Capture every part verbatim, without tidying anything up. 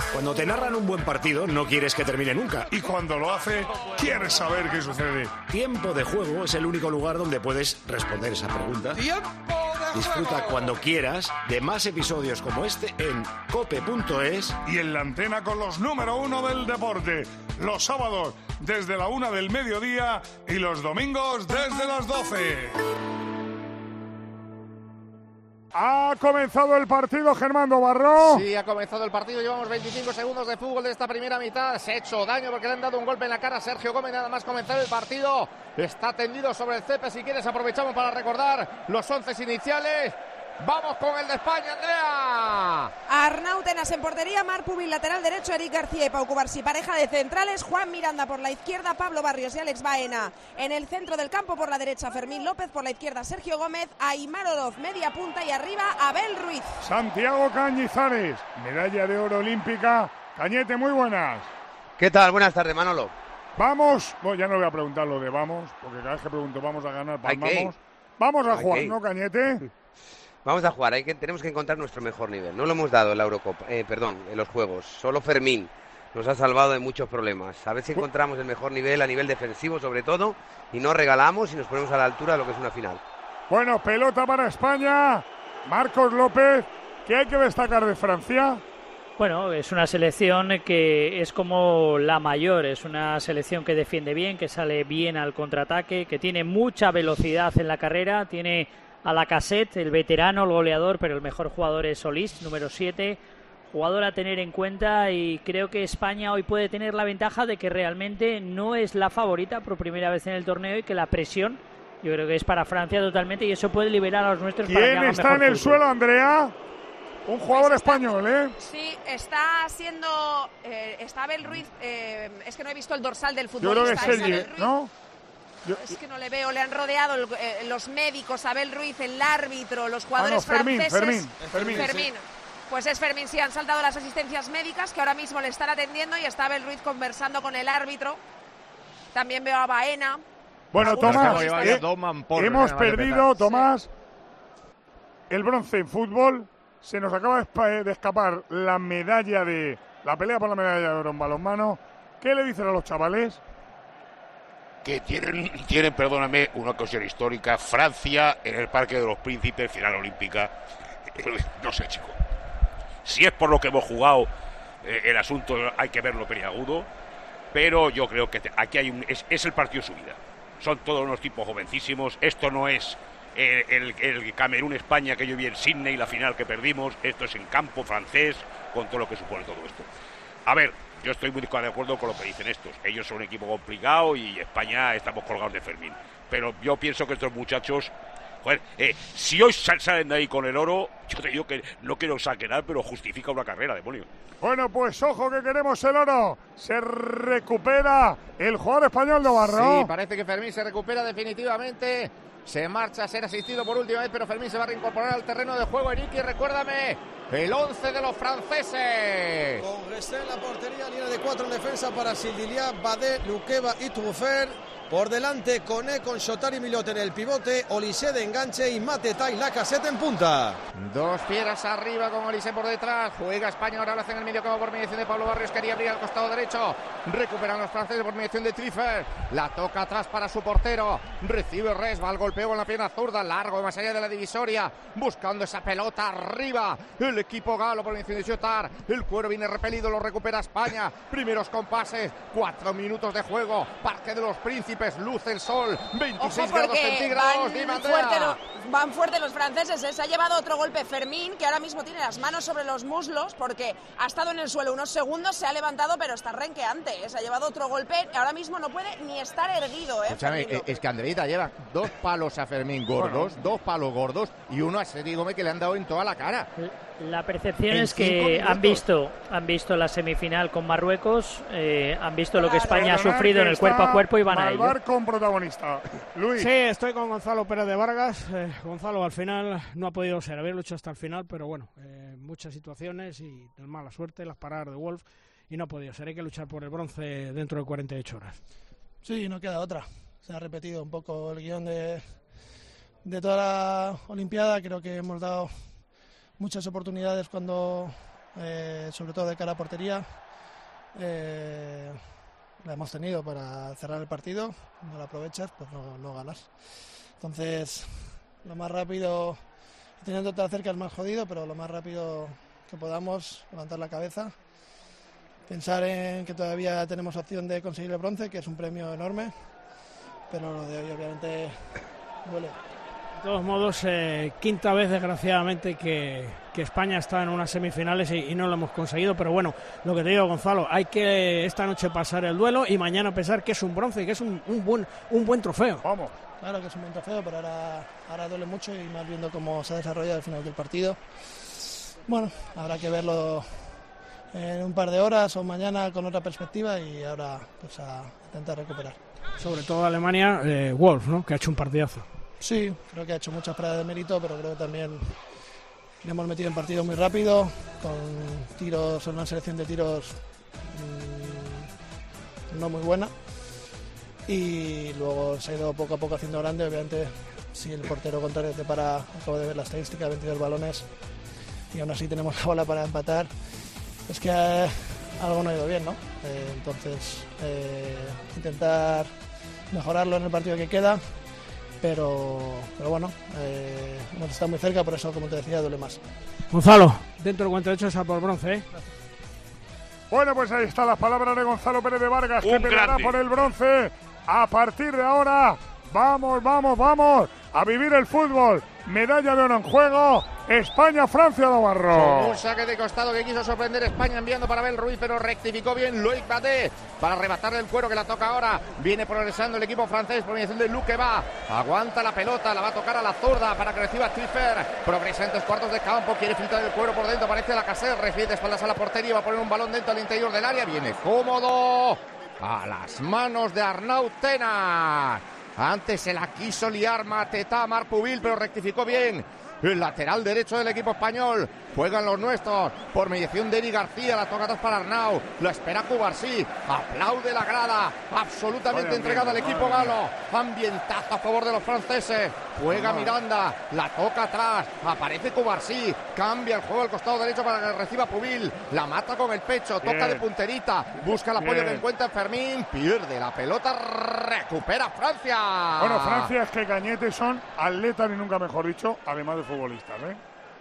Cuando te narran un buen partido, no quieres que termine nunca. Y cuando lo hace, quieres saber qué sucede. Tiempo de Juego es el único lugar donde puedes responder esa pregunta. ¡Tiempo de Disfruta juego! cuando quieras de más episodios como este en cope punto es. Y en la antena con los número uno del deporte. Los sábados desde la una del mediodía y los domingos desde las doce. Ha comenzado el partido, Germán Dobarro. Sí, ha comenzado el partido. Llevamos veinticinco segundos de fútbol de esta primera mitad. Se ha hecho daño porque le han dado un golpe en la cara a Sergio Gómez. Nada más comenzar el partido. Está tendido sobre el césped. Si quieres, aprovechamos para recordar los once iniciales. Vamos con el de España, Andrea. Arnautenas en portería, Marc Pubil, lateral derecho, Eric García y Pau Cubarsí. Pareja de centrales, Juan Miranda por la izquierda, Pablo Barrios y Alex Baena. En el centro del campo por la derecha, Fermín López, por la izquierda, Sergio Gómez, Aimar Oroz, media punta y arriba, Abel Ruiz. Santiago Cañizares, medalla de oro olímpica. Cañete, muy buenas. ¿Qué tal? Buenas tardes, Manolo. Vamos, bueno, ya no voy a preguntar lo de vamos, porque cada vez que pregunto vamos a ganar, palmamos. Vamos a jugar, ¿no, Cañete? Vamos a jugar, hay que, tenemos que encontrar nuestro mejor nivel. No lo hemos dado en la Eurocopa, eh, perdón, en los Juegos. Solo Fermín nos ha salvado de muchos problemas. A ver si encontramos el mejor nivel a nivel defensivo, sobre todo, y no regalamos y nos ponemos a la altura de lo que es una final. Bueno, pelota para España. Marcos López, ¿qué hay que destacar de Francia? Bueno, es una selección que es como la mayor, es una selección que defiende bien, que sale bien al contraataque, que tiene mucha velocidad en la carrera, tiene a Lacazette, el veterano, el goleador, pero el mejor jugador es Solís, número siete, jugador a tener en cuenta, y creo que España hoy puede tener la ventaja de que realmente no es la favorita por primera vez en el torneo y que la presión yo creo que es para Francia totalmente y eso puede liberar a los nuestros. ¿Quién para que hagan está mejor en el fútbol. suelo, Andrea? Un jugador Pues está, español, ¿eh? Sí, está siendo... Eh, está Abel Ruiz, eh, es que no he visto el dorsal del Yo creo que futbolista. es es Abel Sergi, Ruiz. ¿no? Yo, Es que no le veo, le han rodeado el, eh, los médicos, Abel Ruiz, el árbitro, los ah, jugadores no, Fermín, franceses. Fermín, Fermín. Fermín. Pues es Fermín, sí, han saltado las asistencias médicas que ahora mismo le están atendiendo y está Abel Ruiz conversando con el árbitro. También veo a Baena. Bueno, Algunos Tomás, futbolistas. eh, hemos perdido, Tomás, el bronce en fútbol. Se nos acaba de escapar la medalla de... La pelea por la medalla de oro en balonmano. ¿Qué le dicen a los chavales? Que tienen, tienen, perdóname, una ocasión histórica. Francia en el Parque de los Príncipes, final olímpica. No sé, chico. Si es por lo que hemos jugado, eh, el asunto hay que verlo peliagudo. Pero yo creo que te, aquí hay un, es, es el partido de su vida. Son todos unos tipos jovencísimos. Esto no es eh, el, el Camerún-España que yo vi en Sydney, la final que perdimos. Esto es en campo francés, con todo lo que supone todo esto. A ver, yo estoy muy de acuerdo con lo que dicen estos. Ellos son un equipo complicado y España estamos colgados de Fermín. Pero yo pienso que estos muchachos... Joder, eh, si hoy salen de ahí con el oro, yo te digo que no quiero exagerar, pero justifica una carrera, demonio. Bueno, pues ojo que queremos el oro. Se recupera el jugador español Navarro. Sí, parece que Fermín se recupera definitivamente. Se marcha a ser asistido por última vez, pero Fermín se va a reincorporar al terreno de juego. Enrique, recuérdame, el once de los franceses. Con Gesé en la portería, línea de cuatro en defensa para Sildilia, Badé, Luqueva y Trufer. Por delante, Koné con Shotari Milot en el pivote, Olise de enganche y Mateta y Lacazette en punta. Dos piedras arriba con Olise por detrás. Juega España, ahora lo hace en el medio campo por mediación de Pablo Barrios. Quería abrir al costado derecho. Recuperan los franceses por mediación de Triffer. La toca atrás para su portero. Recibe Resba, el golpeo con la pierna zurda. Largo, más allá de la divisoria. Buscando esa pelota arriba. El equipo galo por mediación de Shotar. El cuero viene repelido, lo recupera España. Primeros compases. Cuatro minutos de juego. Parque de los Príncipes. Luce el sol. veintiséis Ojo, grados porque centígrados. van fuerte, lo, van fuerte los franceses, ¿eh? Se ha llevado otro golpe Fermín, que ahora mismo tiene las manos sobre los muslos, porque ha estado en el suelo unos segundos, se ha levantado, pero está renqueante, ¿eh? Se ha llevado otro golpe, ahora mismo no puede ni estar erguido, ¿eh? Escúchame, Fermín. es que Andreita lleva dos palos a Fermín gordos, bueno. dos palos gordos y uno a Sergi Gómez que le han dado en toda la cara. La percepción en es que han visto, han visto la semifinal con Marruecos, eh, han visto claro, lo que España ha sufrido en el cuerpo a cuerpo y van a ello. Con protagonista. Luis. Sí, estoy con Gonzalo Pérez de Vargas. Eh, Gonzalo al final no ha podido ser, había luchado hasta el final, pero bueno, eh, muchas situaciones y de mala suerte, las paradas de Wolf y no ha podido ser. Hay que luchar por el bronce dentro de cuarenta y ocho horas. Sí, no queda otra. Se ha repetido un poco el guión de, de toda la Olimpiada. Creo que hemos dado muchas oportunidades cuando eh, sobre todo de cara a portería. Eh, la hemos tenido para cerrar el partido, no la aprovechas, pues no, no ganas. Entonces, lo más rápido, teniendo tan cerca es más jodido, pero lo más rápido que podamos, levantar la cabeza, pensar en que todavía tenemos opción de conseguir el bronce, que es un premio enorme, pero lo de hoy obviamente duele. De todos modos, eh, quinta vez desgraciadamente que, que España está en unas semifinales y, y no lo hemos conseguido, pero bueno, lo que te digo, Gonzalo, hay que esta noche pasar el duelo y mañana pensar que es un bronce y que es un, un, buen, un buen trofeo. Vamos. Claro que es un buen trofeo, pero ahora, ahora duele mucho y más viendo cómo se ha desarrollado al final del partido. Bueno, habrá que verlo en un par de horas o mañana con otra perspectiva y ahora pues a intentar recuperar. Sobre todo Alemania, eh, Wolf, ¿no? Que ha hecho un partidazo. Sí, creo que ha hecho muchas paradas de mérito, pero creo que también le hemos metido en partido muy rápido, con tiros, una selección de tiros mmm, no muy buena, y luego se ha ido poco a poco haciendo grande. Obviamente, si el portero contrario te para, acabo de ver la estadística, veintidós balones, y aún así tenemos la bola para empatar, es que eh, algo no ha ido bien, ¿no? Eh, entonces, eh, intentar mejorarlo en el partido que queda. Pero, pero bueno, eh, hemos estado muy cerca, por eso, como te decía, duele más. Gonzalo, dentro del cuarenta y ocho está por bronce, ¿eh? Bueno, pues ahí están las palabras de Gonzalo Pérez de Vargas, Un que peleará grande. por el bronce. A partir de ahora, vamos, vamos, vamos a vivir el fútbol. Medalla de oro en juego. España-Francia, Navarro. Con un saque de costado que quiso sorprender España enviando para Abel Ruiz, pero rectificó bien Loic Baté para arrebatarle el cuero que la toca ahora. Viene progresando el equipo francés por mediación de Luque va. Aguanta la pelota, la va a tocar a la zurda para que reciba Triffer. Progresa en tres cuartos de campo, quiere filtrar el cuero por dentro, aparece la Lacazette, recibe de espaldas a la portería, va a poner un balón dentro al interior del área, viene cómodo a las manos de Arnau Tenas. Antes se la quiso liar Matetá, Marpuville, pero rectificó bien. El lateral derecho del equipo español. Juegan los nuestros por mediación de Eric García. La toca atrás para Arnau. La espera Cubarsí. Aplaude la grada. Absolutamente Vaya entregada al ambiente, equipo madre galo. Ambientazo a favor de los franceses. Juega Miranda. La toca atrás. Aparece Cubarsí. Cambia el juego al costado derecho para que reciba Pubil. La mata con el pecho. Toca Bien. de punterita. Busca el apoyo Bien. que encuentra Fermín. Pierde la pelota. Recupera Francia. Bueno, Francia es que Cañete son atletas, y nunca mejor dicho, además de futbolistas, ¿eh?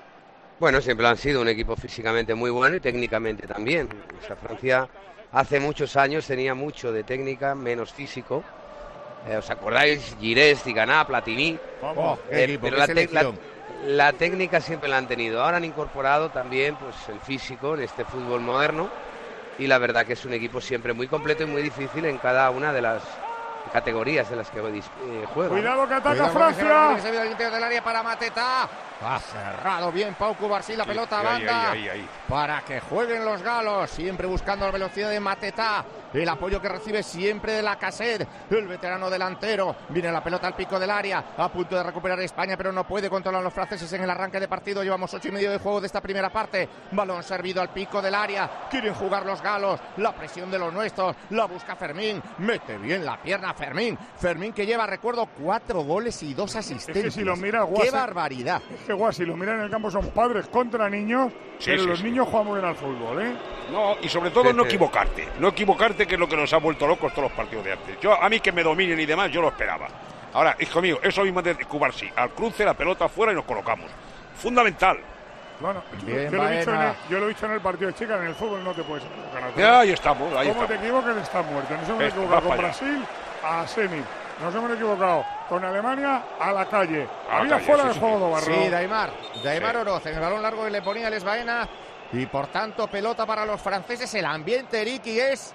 Bueno, siempre han sido un equipo físicamente muy bueno y técnicamente también. O sea, Francia hace muchos años tenía mucho de técnica, menos físico. Eh, ¿Os acordáis? Girés, Ziganá, Platini. Vamos. qué Eh, equipo, pero qué la, te- la- selección. la técnica siempre la han tenido. Ahora han incorporado también pues el físico en este fútbol moderno. Y la verdad que es un equipo siempre muy completo y muy difícil en cada una de las categorías de las que eh, juega. Cuidado que ataca Cuidado con ese Francia. balón que se vio al interior del área para Matetá. Ha cerrado bien Pau Cubarsí la pelota a Ahí, banda ahí, ahí, ahí. para que jueguen los galos, siempre buscando la velocidad de Matetá. El apoyo que recibe siempre de Lacazette, el veterano delantero. Viene la pelota al pico del área, a punto de recuperar España, pero no puede controlar los franceses en el arranque de partido. Llevamos ocho y medio de juego de esta primera parte. Balón servido al pico del área. Quieren jugar los galos, la presión de los nuestros. La busca Fermín, mete bien la pierna Fermín. Fermín que lleva, recuerdo, cuatro goles y dos asistencias. Es que si lo miras, ¡Qué Guas, barbaridad! Es que guay, si lo miran en el campo son padres contra niños, Sí, pero sí, los sí. niños juegan muy bien al fútbol, ¿eh? No, y sobre todo no equivocarte. No equivocarte, que es lo que nos ha vuelto locos todos los partidos de antes. Yo, a mí que me dominen y demás, yo lo esperaba. Ahora, hijo mío, eso mismo de Cubarsí. Al cruce, la pelota afuera y nos colocamos. Fundamental. Bueno, Bien, yo, lo he dicho en Baena. el, yo lo he dicho en el partido de chicas, en el fútbol no te puedes equivocar. a Ya, ahí estamos, ahí Como te estamos. equivoques, estás muerto. Nos hemos Esto, equivocado va con para allá. Brasil a semi. Nos hemos equivocado con Alemania a la calle. A la Había calle, fuera sí, de sí. juego de Barro. Sí, Daimar, Daimar Sí. Oroz en el balón largo que le ponía Les Baena y por tanto pelota para los franceses. El ambiente, Ricky, es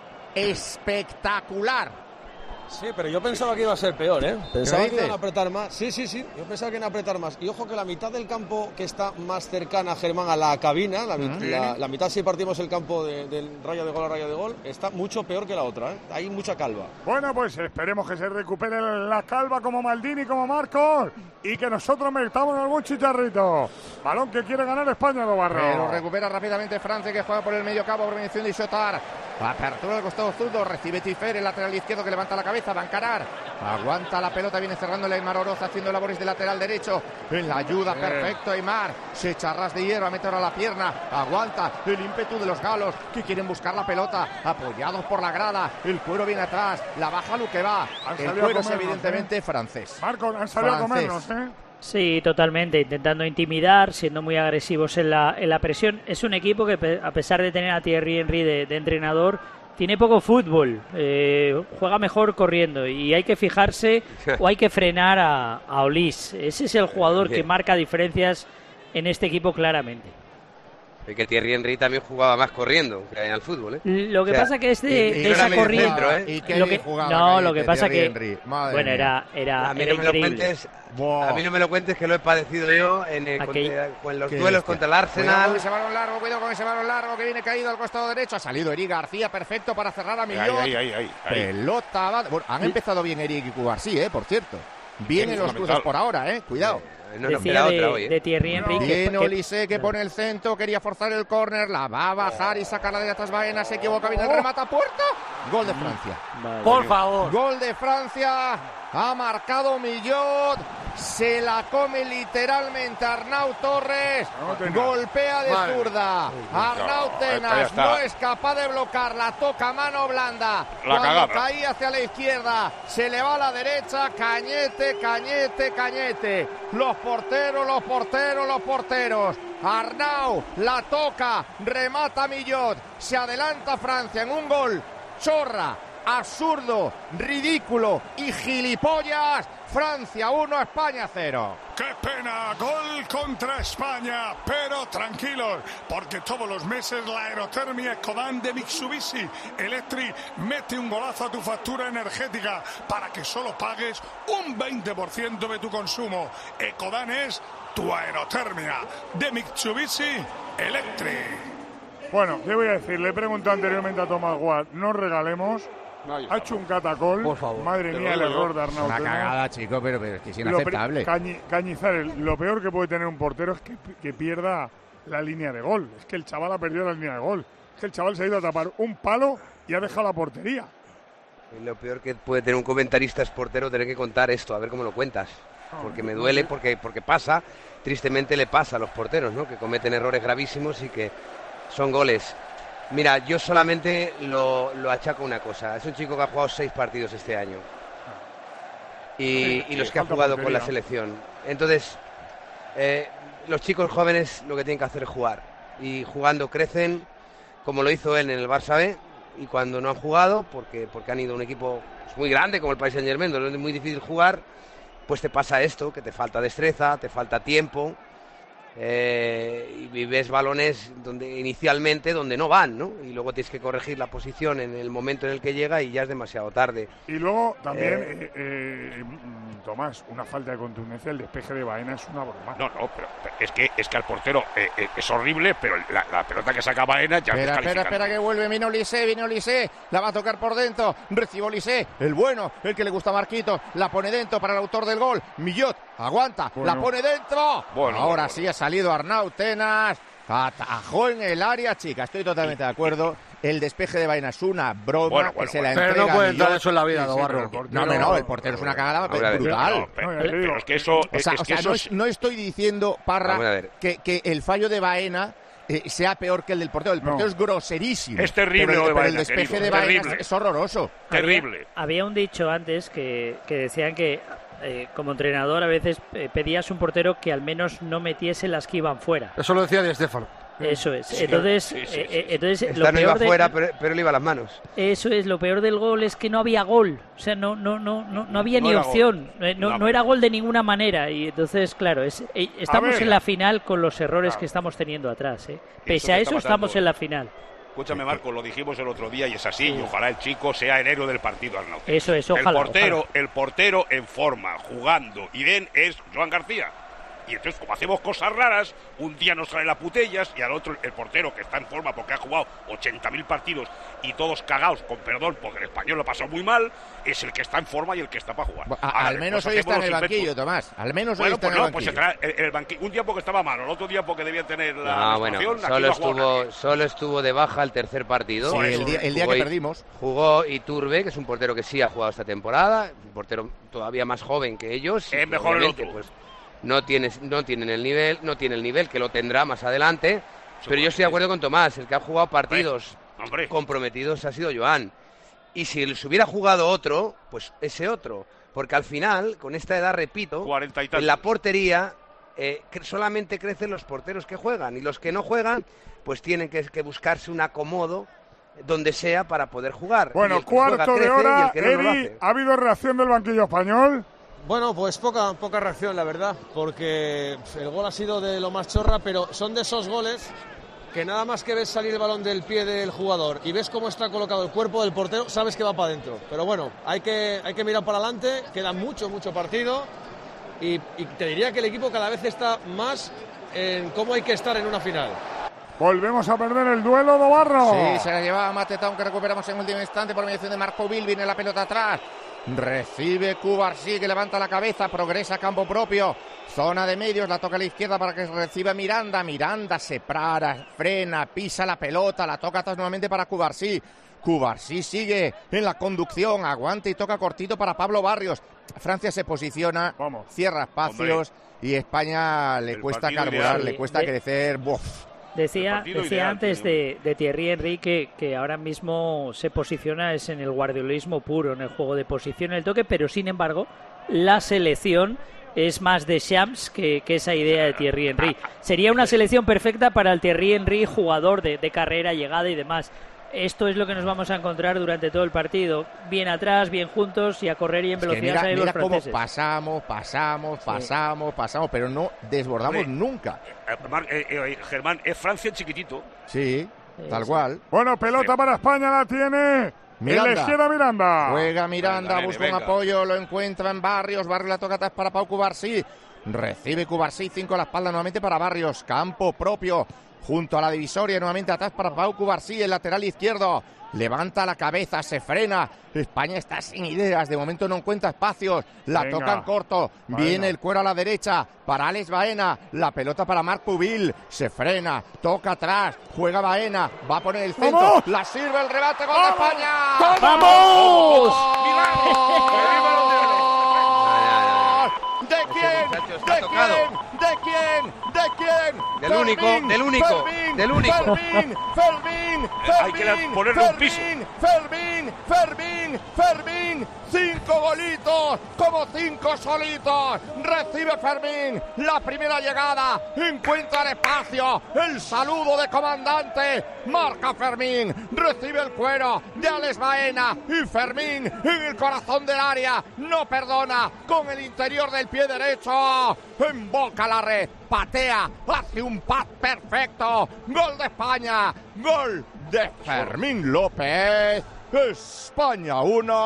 espectacular. Sí, pero yo pensaba que iba a ser peor, ¿eh? Pensaba ¿Qué que iban dices? a apretar más. Sí, sí, sí. Yo pensaba que iban a apretar más. Y ojo que la mitad del campo que está más cercana, Germán, a la cabina, la, mit- la, la mitad si partimos el campo de- del raya de gol a raya de gol, está mucho peor que la otra, ¿eh? Hay mucha calva. Bueno, pues esperemos que se recupere la calva como Maldini, como Marcos, y que nosotros metamos algún chicharrito. Balón que quiere ganar España, de Barro. Pero recupera rápidamente Francia, que juega por el medio campo por mediación de Isotar. Apertura del costado zurdo, recibe Trifer, el lateral izquierdo que levanta la cabeza, va a encarar. Aguanta la pelota, viene cerrándole Aimar Oroz haciendo labores de lateral derecho. En la ayuda, perfecto Aimar. Se echa a ras de hierba, mete ahora la pierna. Aguanta el ímpetu de los galos que quieren buscar la pelota. Apoyados por la grada, el cuero viene atrás. La baja Luque va. El cuero es evidentemente ¿eh? francés. Marcos, han salido francés. a comernos, ¿eh? Sí, totalmente, intentando intimidar, siendo muy agresivos en la, en la presión. Es un equipo que, a pesar de tener a Thierry Henry de, de entrenador, tiene poco fútbol, eh, juega mejor corriendo y hay que fijarse o hay que frenar a, a Olís. Ese es el jugador que marca diferencias en este equipo claramente. Y que Thierry Henry también jugaba más corriendo que en el fútbol, ¿eh? Lo que o sea, pasa que es de, y, de y esa corrida. Centro, ¿eh? ¿Y qué lo que, jugaba no, lo que pasa Thierry que Henry? Madre bueno, era, era, a mí era no me lo increíble. cuentes, a mí no me lo cuentes que lo he padecido yo en, el, Aquel, contra, en los duelos es contra el Arsenal. Cuidado con ese balón largo, cuidado con ese balón largo que viene caído al costado derecho. Ha salido Eric García, perfecto para cerrar a Millón. Ahí, ahí, ahí, ahí. Pelota va... Bueno, han empezado bien Eric y Cubarsí, ¿eh? Por cierto. Vienen los cruces por ahora, ¿eh? Cuidado. No, Decía no, de, otra hoy, ¿eh? de Thierry Henry. Viene Olise que pone el centro, quería forzar el córner, la va a bajar y sacarla de atrás Baena, se equivoca, viene el remata a puerta. Gol de Francia. Vale. Por favor. Gol de Francia, ha marcado Millot, se la come literalmente Arnau Torres, golpea de Vale. zurda. Arnau No, Tenas está. no es capaz de blocarla, toca mano blanda. La Cuando cagada. caía hacia la izquierda, se le va a la derecha, Cañete, Cañete, Cañete. Los porteros, los porteros, los porteros. Arnau la toca, remata Millot, se adelanta Francia en un gol chorra, absurdo, ridículo y gilipollas. Francia uno, España cero. ¡Qué pena! Gol contra España, pero tranquilos, porque todos los meses la aerotermia Ecodan de Mitsubishi Electric mete un golazo a tu factura energética para que solo pagues un veinte por ciento de tu consumo. Ecodan es tu aerotermia de Mitsubishi Electric. Bueno, ¿qué voy a decir? Le he preguntado anteriormente a Tomás Watt, no regalemos. Ha hecho un catacol. Por favor. Madre mía, el error de Arnau Una Tenas. cagada, chico, pero, pero es que es Lo inaceptable. pre- Cañi- Cañizares, lo peor que puede tener un portero es que, que pierda la línea de gol. Es que el chaval ha perdido la línea de gol. Es que el chaval se ha ido a tapar un palo y ha dejado la portería. Y lo peor que puede tener un comentarista esportero tener que contar esto, a ver cómo lo cuentas. Porque me duele, porque, porque pasa, tristemente le pasa a los porteros, ¿no? Que cometen errores gravísimos y que son goles. Mira, yo solamente lo, lo achaco una cosa. Es un chico que ha jugado seis partidos este año. Y, Sí, y los sí, que ha falta jugado con portería. la selección. Entonces, eh, los chicos jóvenes lo que tienen que hacer es jugar. Y jugando crecen, como lo hizo él en el Barça B. Y cuando no han jugado, porque, porque han ido a un equipo muy grande como el Paris Saint-Germain, donde es muy difícil jugar, pues te pasa esto, que te falta destreza, te falta tiempo. Eh, y ves balones donde inicialmente donde no van, ¿no? Y luego tienes que corregir la posición en el momento en el que llega y ya es demasiado tarde. Y luego también, Eh. eh, eh, mm, Tomás, una falta de contundencia. El despeje de Baena es una broma. No, no, pero, pero es que es que al portero eh, eh, es horrible, pero la, la pelota que saca Baena ya es Espera, espera, descalificante. espera que vuelve, viene Olise, viene Olise, la va a tocar por dentro, recibe Olise, el bueno, el que le gusta a Marquitos, la pone dentro para el autor del gol, Millot, aguanta, Bueno. la pone dentro, Bueno, ahora bueno, sí ha salido Arnau Tenas, atajó en el área, chica, estoy totalmente de acuerdo, el despeje de Baena es una broma, Bueno, que bueno, se la bueno. Pero entrega no puede a entrar Millot. eso en la vida, Sí, sí, Navarro. pero el portero- No, hombre, no, el portero es una cagada Ahora, brutal. No, pero, No, ya te pero digo. es que eso, O es, sea, es o que sea eso no, es- no estoy diciendo, Parra, Vamos a ver. que, que el fallo de Baena eh, sea peor que el del portero. El No. portero es groserísimo. Es terrible Pero, lo de pero el Baena, despeje querido, de es Baena es, terrible. es horroroso. terrible. Había, había un dicho antes que, que decían que eh, como entrenador a veces eh, pedías un portero que al menos no metiese las que iban fuera. Eso lo decía Di Stéfano. Eso es. Sí, entonces, sí, sí, eh, sí, eh, entonces lo Esta no iba peor de- fuera, pero, pero le iba a las manos. Eso es, lo peor del gol es que no había gol. O sea, no no no no, no había No ni era opción. gol. Eh, No, No. no era gol de ninguna manera. Y entonces, claro, es, eh, estamos ver. en la final con los errores Claro. que estamos teniendo atrás. ¿eh? Eso Pese que a está eso, pasando. estamos en la final. Escúchame, Marco, lo dijimos el otro día y es así, y ojalá el chico sea el héroe del partido, Arnau. Eso es, ojalá. el portero, ojalá. el portero en forma, jugando, y bien, es Joan García. Y entonces, como hacemos cosas raras, un día nos sale la putellas y al otro el portero, que está en forma porque ha jugado ochenta mil partidos y todos cagados, con perdón, porque el español lo pasó muy mal, es el que está en forma y el que está para jugar. A, Ahora, al menos hoy hacemos está en el los banquillo, inventos. Tomás. Al menos hoy Bueno, está pues en el no, pues banquillo. entrará el, el banquillo. Un día porque estaba malo, el otro día porque debía tener la No, bueno, menstruación, aquí solo no ha jugado estuvo, solo estuvo de baja el tercer partido. Sí, el día, el día que Jugó- perdimos. Jugó Iturbe, que es un portero que sí ha jugado esta temporada, un portero todavía más joven que ellos. y Es que mejor el obviamente, otro. Pues, no tiene, no tienen el nivel, no tiene el nivel que lo tendrá más adelante. Pero yo estoy de acuerdo con Tomás, el que ha jugado partidos Hombre. comprometidos ha sido Joan. Y si se hubiera jugado otro, pues ese otro. Porque al final, con esta edad, repito, cuarenta y tantos. en la portería eh, cre- solamente crecen los porteros que juegan. Y los que no juegan, pues tienen que, que buscarse un acomodo donde sea para poder jugar. Y Bueno, el que juega cuarto de crece y el hora, que no, no lo Eri, hace. ¿ha habido reacción del banquillo español? Bueno, pues poca, poca reacción, la verdad, porque el gol ha sido de lo más chorra, pero son de esos goles que nada más que ves salir el balón del pie del jugador y ves cómo está colocado el cuerpo del portero, sabes que va para adentro. Pero bueno, hay que, hay que mirar para adelante, queda mucho, mucho partido y, y te diría que el equipo cada vez está más en cómo hay que estar en una final. Volvemos a perder el duelo, Dobarro. Oh. Sí, se la llevaba Matetón, que recuperamos en último instante por mediación de Marco Vil. Viene la pelota atrás. Recibe Cubarsí, que levanta la cabeza, progresa a campo propio. Zona de medios, la toca a la izquierda para que reciba Miranda. Miranda se para, frena, pisa la pelota, la toca atrás nuevamente para Cubarsí. Cubarsí sigue en la conducción, aguanta y toca cortito para Pablo Barrios. Francia se posiciona, Vamos. cierra espacios y España le El cuesta partido carburar, ideal. le cuesta De- crecer. Buf. Decía, partido decía ideal, antes tío. de, de Thierry Henry que, que ahora mismo se posiciona es en el guardiolismo puro, en el juego de posición, en el toque, pero sin embargo la selección es más de Shams que, que esa idea de Thierry Henry. Sería una selección perfecta para el Thierry Henry, jugador de, de carrera, llegada y demás. Esto es lo que nos vamos a encontrar durante todo el partido. Bien atrás, bien juntos y a correr y en Es que velocidad mira, salir mira los cómo franceses. pasamos, pasamos, pasamos, pasamos, pero no desbordamos Hombre. nunca. Eh, Mar- eh, eh, Germán, es Francia chiquitito. Sí, tal sí. cual. Bueno, pelota para España, la tiene. Miranda. En la izquierda, Miranda. Juega Miranda, Venga, nene, busca un venga. apoyo, lo encuentra en Barrios. Barrios la toca atrás para Pau Cubarsí. Recibe Cubarsí, cinco a la espalda nuevamente para Barrios. Campo propio, junto a la divisoria, nuevamente atrás para Pau Cubarsí, el lateral izquierdo. Levanta la cabeza, se frena. España está sin ideas, de momento no encuentra espacios. La Venga. tocan corto. Baena. Viene el cuero a la derecha para Alex Baena. La pelota para Marc Pubil. Se frena, toca atrás, juega Baena, va a poner el centro. ¡Vamos! La sirve el rebate, gol de ¡Vamos! España. ¡Vamos! ¿De quién? muchacho está ¿De quién? tocado. ¿De quién? ¿De quién? Del único, del único, Fermín, del único. Fermín, Fermín, Hay que Fermín, ponerle un piso. Fermín, Fermín, Fermín, Fermín. Cinco golitos, como cinco solitos. Recibe Fermín la primera llegada. Encuentra el espacio. El saludo de comandante. Marca Fermín. Recibe el cuero de Alex Baena. Y Fermín en el corazón del área. No perdona. Con el interior del pie derecho. Emboca la red. Patea. Hace un pad perfecto. Gol de España. Gol de Fermín López. España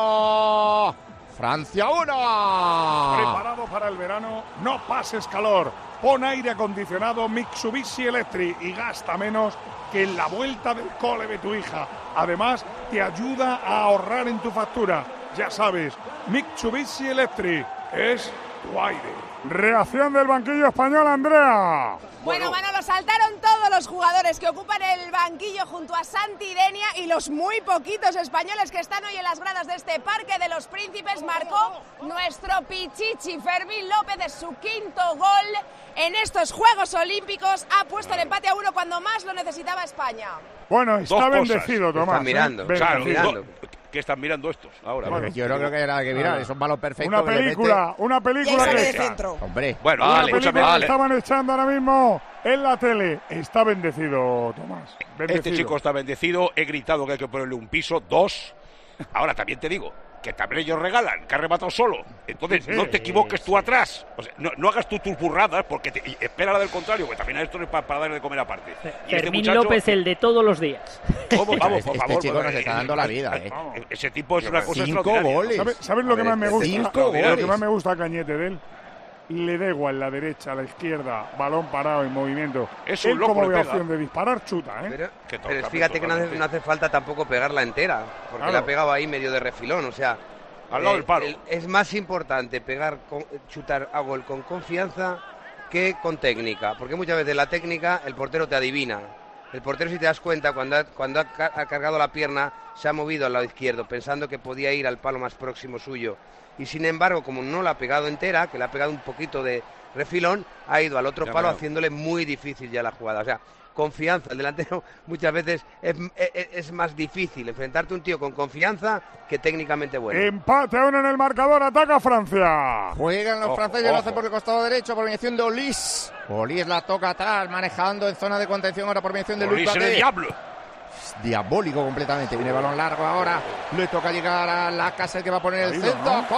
uno, Francia uno. Preparado para el verano, no pases calor. Pon aire acondicionado Mitsubishi Electric y gasta menos que en la vuelta del cole de tu hija. Además, te ayuda a ahorrar en tu factura. Ya sabes, Mitsubishi Electric es tu aire. Reacción del banquillo español, Andrea. Bueno, Manolo, saltaron todos los jugadores que ocupan el banquillo junto a Santi Denia y los muy poquitos españoles que están hoy en las gradas de este Parque de los Príncipes. Marcó nuestro Pichichi Fermín López de su quinto gol en estos Juegos Olímpicos. Ha puesto el empate a uno cuando más lo necesitaba España. Bueno, está Dos cosas. bendecido, Tomás. Están mirando, ¿eh? Claro, Bendecido. mirando. do- ¿qué están mirando estos ahora? Bueno, Yo no creo que haya nada que mirar, es un balón perfecto. Una que le mete- película, una Y película ahí sale que de centro. Hombre, Bueno, Una vale, película vale. que estaban echando ahora mismo en la tele. Está bendecido, Tomás. Bendecido. Este chico está bendecido, he gritado que hay que ponerle un piso, dos. Ahora también te digo que también ellos regalan, que ha rematado solo. Entonces, Sí, sí, no te equivoques tú atrás. O sea, no, no hagas tú tus burradas, porque te, y espera la del contrario, que también esto es para, para darle de comer aparte. Y este Fermín muchacho- López, el de todos los días. ¿Cómo? Vamos, este, por este favor. chico por nos favor. está dando la vida, ¿eh? E- Ese tipo es una cosa Cinco extraordinaria. goles. ¿Sabes, sabes lo que más me gusta? Cinco Lo que goles. más me gusta, Cañete, de él. le da igual la derecha, la izquierda, balón parado en movimiento. Es un Él loco, como le ve pega. opción de disparar, chuta, ¿eh? Pero, Que toca, pero fíjate que no hace, no hace falta tampoco pegarla entera, porque Claro. la ha pegado ahí medio de refilón, o sea... Al lado eh, del palo. el- es más importante pegar, con, chutar a gol con confianza que con técnica, porque muchas veces la técnica el portero te adivina. El portero, si te das cuenta, cuando ha, cuando ha, ca- ha cargado la pierna, se ha movido al lado izquierdo, pensando que podía ir al palo más próximo suyo. Y sin embargo, como no la ha pegado entera, que le ha pegado un poquito de refilón, ha ido al otro Ya palo veo. haciéndole muy difícil ya la jugada. O sea, confianza. El delantero muchas veces es, es, es más difícil enfrentarte a un tío con confianza que técnicamente bueno. Empate a uno en el marcador, ataca Francia. Juegan los Ojo, franceses, lo ojo. hacen por el costado derecho por mediación de Olís. Olís la toca atrás, manejando en zona de contención ahora por mediación de Luis Olís en el Paquet. diablo. Diabólico completamente. Viene balón largo ahora. Le toca llegar a la casa el que va a poner el Caído, centro. ¿no?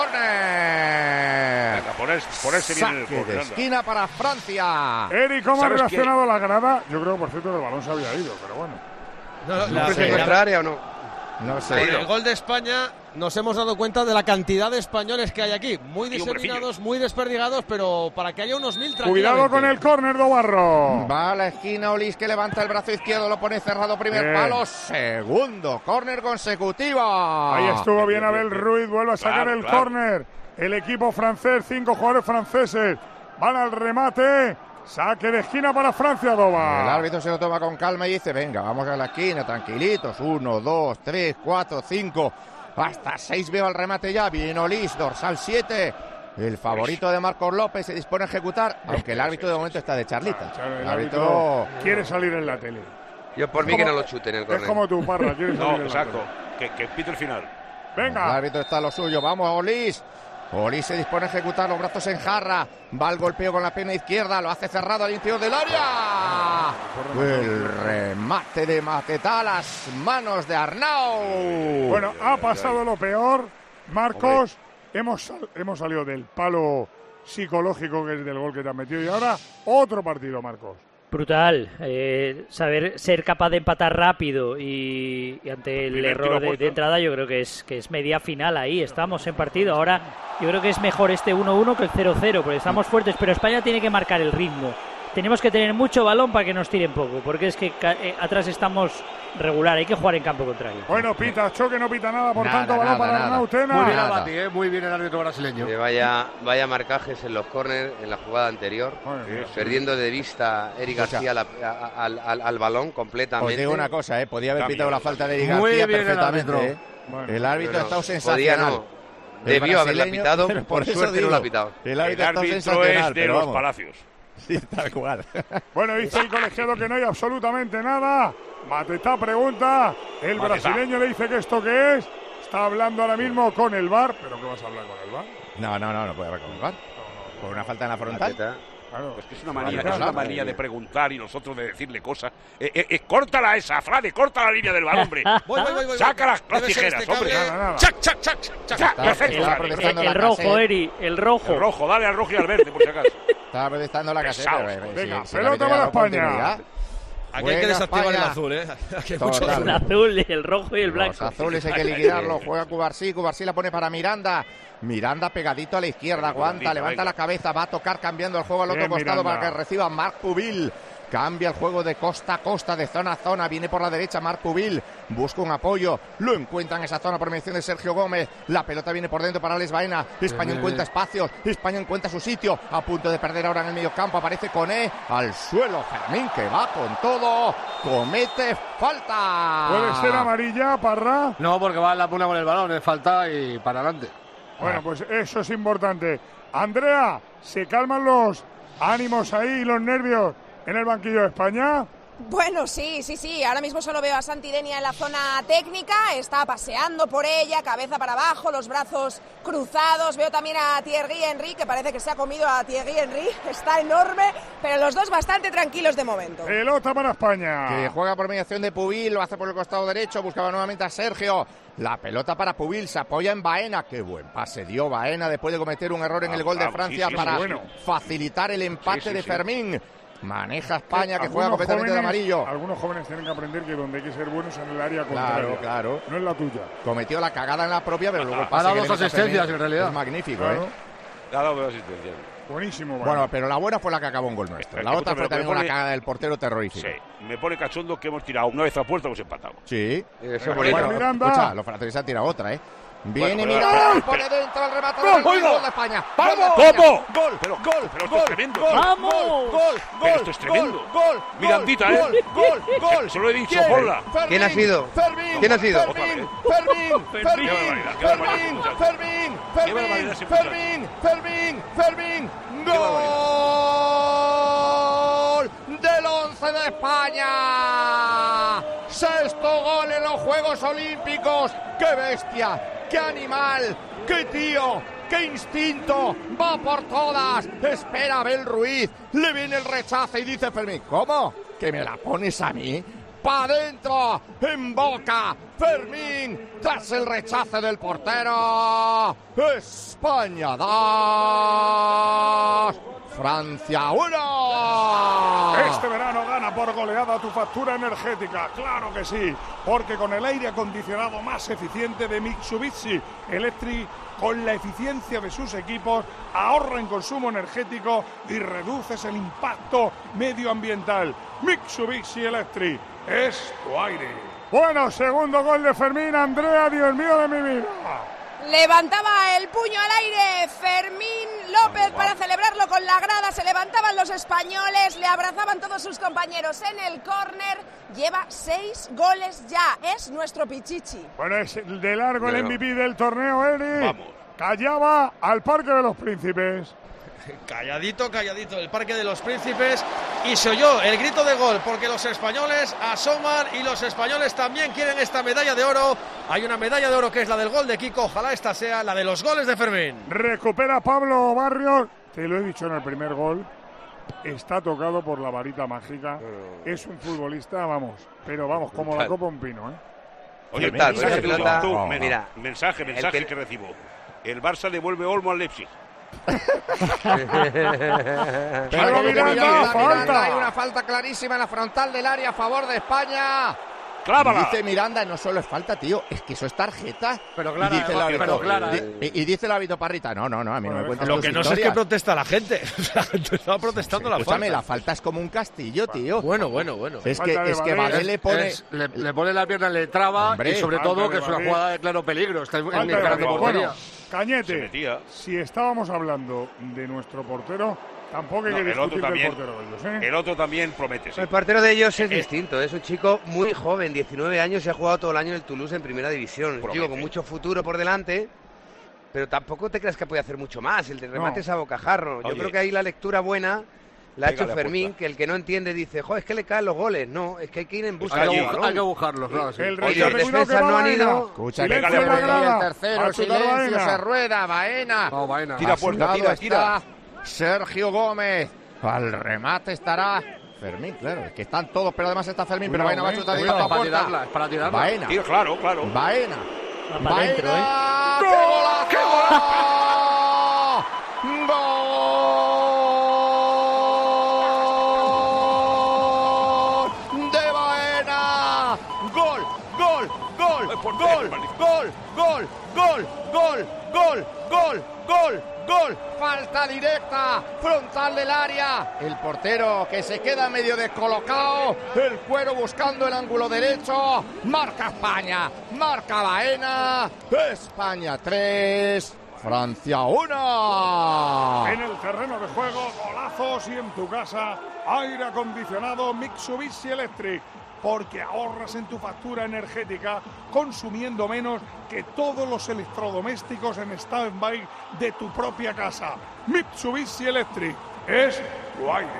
¡Córner! Venga, poner, ponerse bien en el Saque de córner, anda. esquina para Francia. Eri, ¿cómo ha ¿Sabes reaccionado la grada? Yo creo, por cierto, que el balón se había ido, pero bueno. No, no, ¿No no sé sé. en nuestra área o no? No Con sé. el gol de España nos hemos dado cuenta de la cantidad de españoles que hay aquí. Muy Y diseminados, muy desperdigados, pero para que haya unos mil Cuidado con el córner, Dobarro. Va a la esquina Olís, que levanta el brazo izquierdo, lo pone cerrado, primer Bien. palo, segundo, córner consecutivo. Ahí estuvo bien Abel Ruiz, vuelve a sacar Claro, el claro. córner. El equipo francés, cinco jugadores franceses van al remate. Saque de esquina para Francia, El Doba. árbitro se lo toma con calma y dice, venga, vamos a la esquina, tranquilitos, uno, dos, tres, cuatro, cinco, hasta seis veo al remate ya, bien Olís, dorsal siete, el favorito de Marcos López se dispone a ejecutar, aunque el árbitro de momento está de charlita. El El árbitro árbitro... quiere salir en la tele. Yo por Es mí que como- no lo chuten el Es córner. como tu parra, quiere salir No, en la exacto. tele. Que, que pite el final. El Venga, árbitro está a lo suyo, vamos Olís. Olís se dispone a ejecutar, los brazos en jarra, va al golpeo con la pierna izquierda, lo hace cerrado al interior del área. El remate de Matetá a las manos de Arnau. bueno, ha pasado lo peor. Marcos, hemos, sal- hemos salido del palo psicológico que es del gol que te han metido y ahora otro partido, Marcos. Brutal, eh, saber ser capaz de empatar rápido y, y ante el Primer tiro error de, puesto. de entrada yo creo que es que es media final ahí, estamos en partido, ahora yo creo que es mejor este uno uno que el cero cero porque estamos fuertes, pero España tiene que marcar el ritmo, tenemos que tener mucho balón para que nos tiren poco, porque es que ca- eh, atrás estamos regular, hay que jugar en campo contrario. Bueno, pita choque, no pita nada, por Nada, tanto, balón nada, para nada. Arnau Tena. Muy bien Nada. Abati, ¿eh? Muy bien el árbitro brasileño. Que vaya, vaya marcajes en los córners en la jugada anterior, Bueno, mira, perdiendo de vista Eric García la- a- al, al- al balón completamente. Os digo una cosa, ¿eh? Podía haber Cambio, pitado la cambio. falta de Eric Muy García bien el perfectamente. árbitro. ¿eh? Bueno, El árbitro Pero ha estado podía sensacional. no. El Debió haberla brasileño, pitado, pero por eso suerte no digo, la ha pitado. El El árbitro ha estado árbitro sensacional, es de pero los vamos. palacios. Sí, tal cual. Bueno, dice el colegiado que no hay absolutamente nada. Matetá pregunta. El Matetá. brasileño le dice que esto qué es. Está hablando ahora mismo con el V A R. ¿Pero qué vas a hablar con el V A R? No, no, no, no puede haber con el V A R. Por una falta en la frontal. Mateta. Claro. Pues que es una manía, Claro, es una claro. manía de preguntar y nosotros de decirle cosas. Eh, eh, eh, córtala esa, Frade, corta la línea del balón, hombre. Voy, voy, voy, voy. Saca las, las Debe ser tijeras, este hombre. cable. Nada, nada. Chac, chac, chac, chac, chac. Está- Perfecto, está Frade, protestando el, la el rojo, Cassette. Eri, el rojo. El rojo, dale al rojo y al verde, por si acaso. Estaba protestando la caseta. Pesados, pero, eh, venga, si- si el pelota árbitro para le ha dado España. continuidad. Aquí hay que Juega desactivar el España. azul, ¿eh? Aquí hay Total. mucho azul. El azul, el rojo y el blanco. Los azules hay que liquidarlo. Juega Cubarsí. Cubarsí la pone para Miranda. Miranda pegadito a la izquierda. Aguanta, Mirandita, levanta venga. la cabeza. Va a tocar cambiando el juego al otro Bien, costado Miranda. para que reciba Marc Pubil. Cambia el juego de costa a costa, de zona a zona. Viene por la derecha Marc Pubil. Busca un apoyo. Lo encuentra en esa zona por mención de Sergio Gómez. La pelota viene por dentro para Alex Baena. España encuentra espacios. España encuentra su sitio. A punto de perder ahora en el medio campo. Aparece Coné. Al suelo Fermín, que va con todo. Comete falta. ¿Puede ser amarilla, Parra? No, porque va en la puna con el balón, es falta y para adelante. Bueno, pues eso es importante. Andrea, ¿se calman los ánimos ahí y los nervios en el banquillo de España? Bueno, sí, sí, sí. Ahora mismo solo veo a Santi Denia en la zona técnica. Está paseando por ella, cabeza para abajo, los brazos cruzados. Veo también a Thierry Henry, que parece que se ha comido a Thierry Henry. Está enorme, pero los dos bastante tranquilos de momento. Pelota para España. Que juega por mediación de Pubil, lo hace por el costado derecho, buscaba nuevamente a Sergio. La pelota para Pubil, se apoya en Baena. Qué buen pase dio Baena después de cometer un error en el gol de Ah, Francia sí, sí, para sí, bueno. facilitar el empate Sí, sí, de sí. Fermín. Maneja España, que Algunos juega completamente de jóvenes- amarillo. Algunos jóvenes tienen que aprender que donde hay que ser buenos es en el área Claro, contraria. claro. No es la tuya. Cometió la cagada en la propia, pero luego el Ha pase dado que le dos mete a asistencias, Fermín en realidad. Es magnífico, Claro. ¿eh? Le ha dado dos asistencias. Buenísimo, vale. Bueno, pero la buena fue la que acabó en gol nuestro. Espera, La otra pero fue también me pone- una cagada del portero terrorífica. Sí, me pone cachondo que hemos tirado una vez a puerta, hemos empatado. Sí. Eso es Bueno, bonito. Miranda. escucha, los franceses han tirado otra, ¿eh? Viene Bueno, pero- Miranda. pero- Pone dentro el remate ¡Gol! del ¡Oiga! gol de España. ¡Vamos! Gol de España. ¿Cómo? Gol, Pero- gol, pero esto gol, es tremendo. Gol, ¡Vamos! Gol, gol, Pero gol, esto es tremendo. Gol, gol, Mirandita, gol, ¿eh? Gol, gol. Se lo he dicho, ¿Quién? ponla. Fermín, ¿Quién ha sido? Fermín, ¿Quién ha sido? Fermín, Fermín, Qué Fermín, barbaridad, qué Fermín, barbaridad. Fermín, Qué Fermín, barbaridad ese muchacho. Fermín, Fermín, Fermín. Qué Gol del once de España. Sexto gol en los Juegos Olímpicos. ¡Qué bestia! ¡Qué animal! ¡Qué tío! ¡Qué instinto! ¡Va por todas! Espera a Abel Ruiz. Le viene el rechazo y dice Fermín: ¿cómo? ¿Que me la pones a mí? ¡Pa' dentro! ¡En boca! Fermín, tras el rechace del portero. España dos, Francia uno. Este verano gana por goleada tu factura energética, claro que sí, porque con el aire acondicionado más eficiente de Mitsubishi Electric, con la eficiencia de sus equipos, ahorra en consumo energético y reduces el impacto medioambiental. Mitsubishi Electric es tu aire. Bueno, segundo gol de Fermín. Andrea, Dios mío de mi vida. Levantaba el puño al aire Fermín López para celebrarlo con la grada. Se levantaban los españoles, le abrazaban todos sus compañeros en el córner. Lleva seis goles ya. Es nuestro Pichichi. Bueno, es de largo el Bueno. M V P del torneo, Eri. Vamos. Callaba al Parque de los Príncipes. Calladito, calladito, el Parque de los Príncipes, y se oyó el grito de gol porque los españoles asoman y los españoles también quieren esta medalla de oro. Hay una medalla de oro que es la del gol de Kiko, ojalá esta sea la de los goles de Fermín. Recupera Pablo Barrios. Te lo he dicho en el primer gol. Está tocado por la varita mágica. Es un futbolista, vamos, pero vamos, como la copa un pino, ¿eh? Oye, Brutal, mensaje, pero tú, pelota- tú, no, men- mira, mensaje, mensaje el que... que- recibo. El Barça devuelve Olmo al Leipzig. Pero Miranda, falta. Hay una falta clarísima en la frontal del área a favor de España. ¡Clávala! Dice Miranda, no solo es falta, tío, es que eso es tarjeta. Pero clara, y dice el pero árbitro, clara, di- eh. y, y dice el árbitro Parrita, no, no, no, a mí no me cuentas Lo tus que no sé es que historias. protesta la gente. La gente estaba protestando la Escúchame, falta. la falta es como un castillo, tío. Bueno, bueno, bueno. Es Falta que, de es que Valés. Valés le pone... Es- le, le pone la pierna, le traba Hombre, y sobre falta todo de que es una Valés. jugada de claro peligro. Está Falta de encarando Valés. portería. Bueno, Cañete, Se metía. si estábamos hablando de nuestro portero, tampoco hay No, que el discutir otro del también. portero de ellos, ¿eh? El otro también promete. sí. El portero de ellos es Eh, distinto, es un chico muy joven, diecinueve años, y ha jugado todo el año en el Toulouse en primera división. Un Promete. chico con mucho futuro por delante, pero tampoco te creas que puede hacer mucho más. El de remate No. es a bocajarro. Yo Oye. creo que ahí la lectura buena la ha Venga, hecho la Fermín, apuesta. que el que no entiende dice, jo, es que le caen los goles. No, es que hay que ir en busca Hay del que, allí, bu- balón. hay que buscarlos, ¿no? Sí. El Oye, rechazo, los cuidado que defensas no han Baena. ido. Escucha, Silencio que en la le grada. el A tercero, chutar silencio, Baena. se rueda, Baena. No, vaina. Tira puerta, tira, tira. Está Sergio Gómez. Al remate estará Fermín, claro, es que están todos, pero además está Fermín, pero Cuidado, Baena va a eh, chutar cuidado. directo a Para puerta. tirarla, es para tirarla. Baena, Tira, claro, claro. Baena. Va para adentro, ¿eh? Baena, ¡qué golazo! ¡Gol de Baena! ¡Gol, gol, gol, Ay, por gol, Dios, gol, gol, gol, gol, gol, gol, gol, gol! Falta directa, frontal del área. El portero que se queda medio descolocado. El Cuero buscando el ángulo derecho. Marca España, marca Baena. España tres, Francia uno. En el terreno de juego, golazos, y en tu casa, aire acondicionado Mitsubishi Electric. Porque ahorras en tu factura energética consumiendo menos que todos los electrodomésticos en stand-by de tu propia casa. Mitsubishi Electric es tu aire.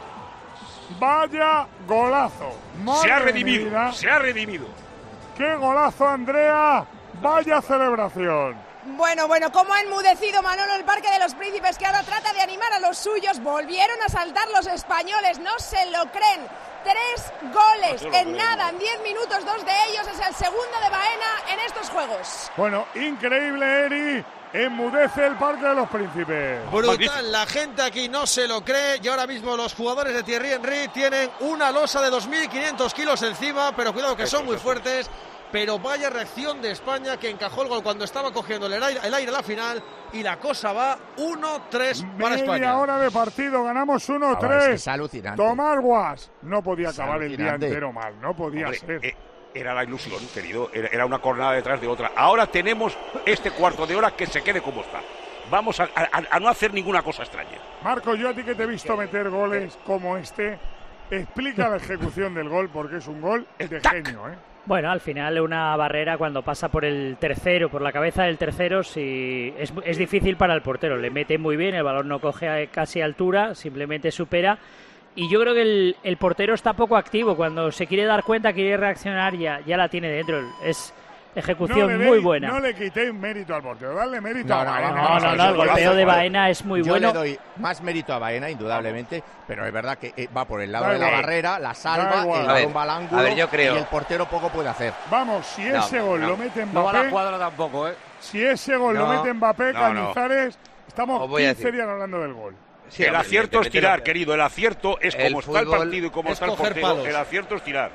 Vaya golazo. Se ha Madre redimido, mía. se ha redimido. ¡Qué golazo, Andrea! ¡Vaya celebración! Bueno, bueno, cómo ha enmudecido Manolo el Parque de los Príncipes, que ahora trata de animar a los suyos. Volvieron a saltar los españoles, no se lo creen. Tres goles No se lo en creen. nada, en diez minutos, dos de ellos. Es el segundo de Baena en estos juegos. Bueno, increíble, Eri. Enmudece el Parque de los Príncipes. Brutal, la gente aquí no se lo cree y ahora mismo los jugadores de Thierry Henry tienen una losa de dos mil quinientos kilos encima, pero cuidado que son muy fuertes pero vaya reacción de España, que encajó el gol cuando estaba cogiendo el aire, el aire a la final, y la cosa va uno tres para España. Media hora de partido, ganamos uno tres. Es, que es alucinante. Tomás Guas. No podía Es acabar el día alucinante. entero mal, no podía Hombre, ser. eh, era la ilusión, querido. Era, era una jornada detrás de otra. Ahora tenemos este cuarto de hora que se quede como está. Vamos a, a, a no hacer ninguna cosa extraña. Marco, yo a ti que te he visto meter goles como este, explica la ejecución del gol, porque es un gol de genio, ¿eh? Bueno, al final una barrera cuando pasa por el tercero, por la cabeza del tercero, sí, es, es difícil para el portero. Le mete muy bien, el balón no coge a casi altura, simplemente supera. Y yo creo que el, el portero está poco activo. Cuando se quiere dar cuenta, quiere reaccionar, ya, ya la tiene dentro. Es ejecución no le muy deis, buena. No le quité mérito al portero, darle mérito No, a no, Baena. No, no, no, el golpeo de Baena es muy Yo bueno. le doy más mérito a Baena, indudablemente, pero es verdad que eh, va por el lado Da de la igual. barrera, la Da salva, igual. el A ver, balón va al ángulo a ver, yo creo- y el portero poco puede hacer. Vamos, si No, ese gol no. lo mete No va a la Mbappé, cuadra tampoco, ¿eh? si ese gol No, lo mete Mbappé, no, Cañizares, estamos Os voy a quince decir. días hablando del gol. Sí, el hombre, acierto es evidentemente tirar, lo- querido. El acierto es El como está el fútbol partido y como es está el coger portero. palos. El acierto es tirar.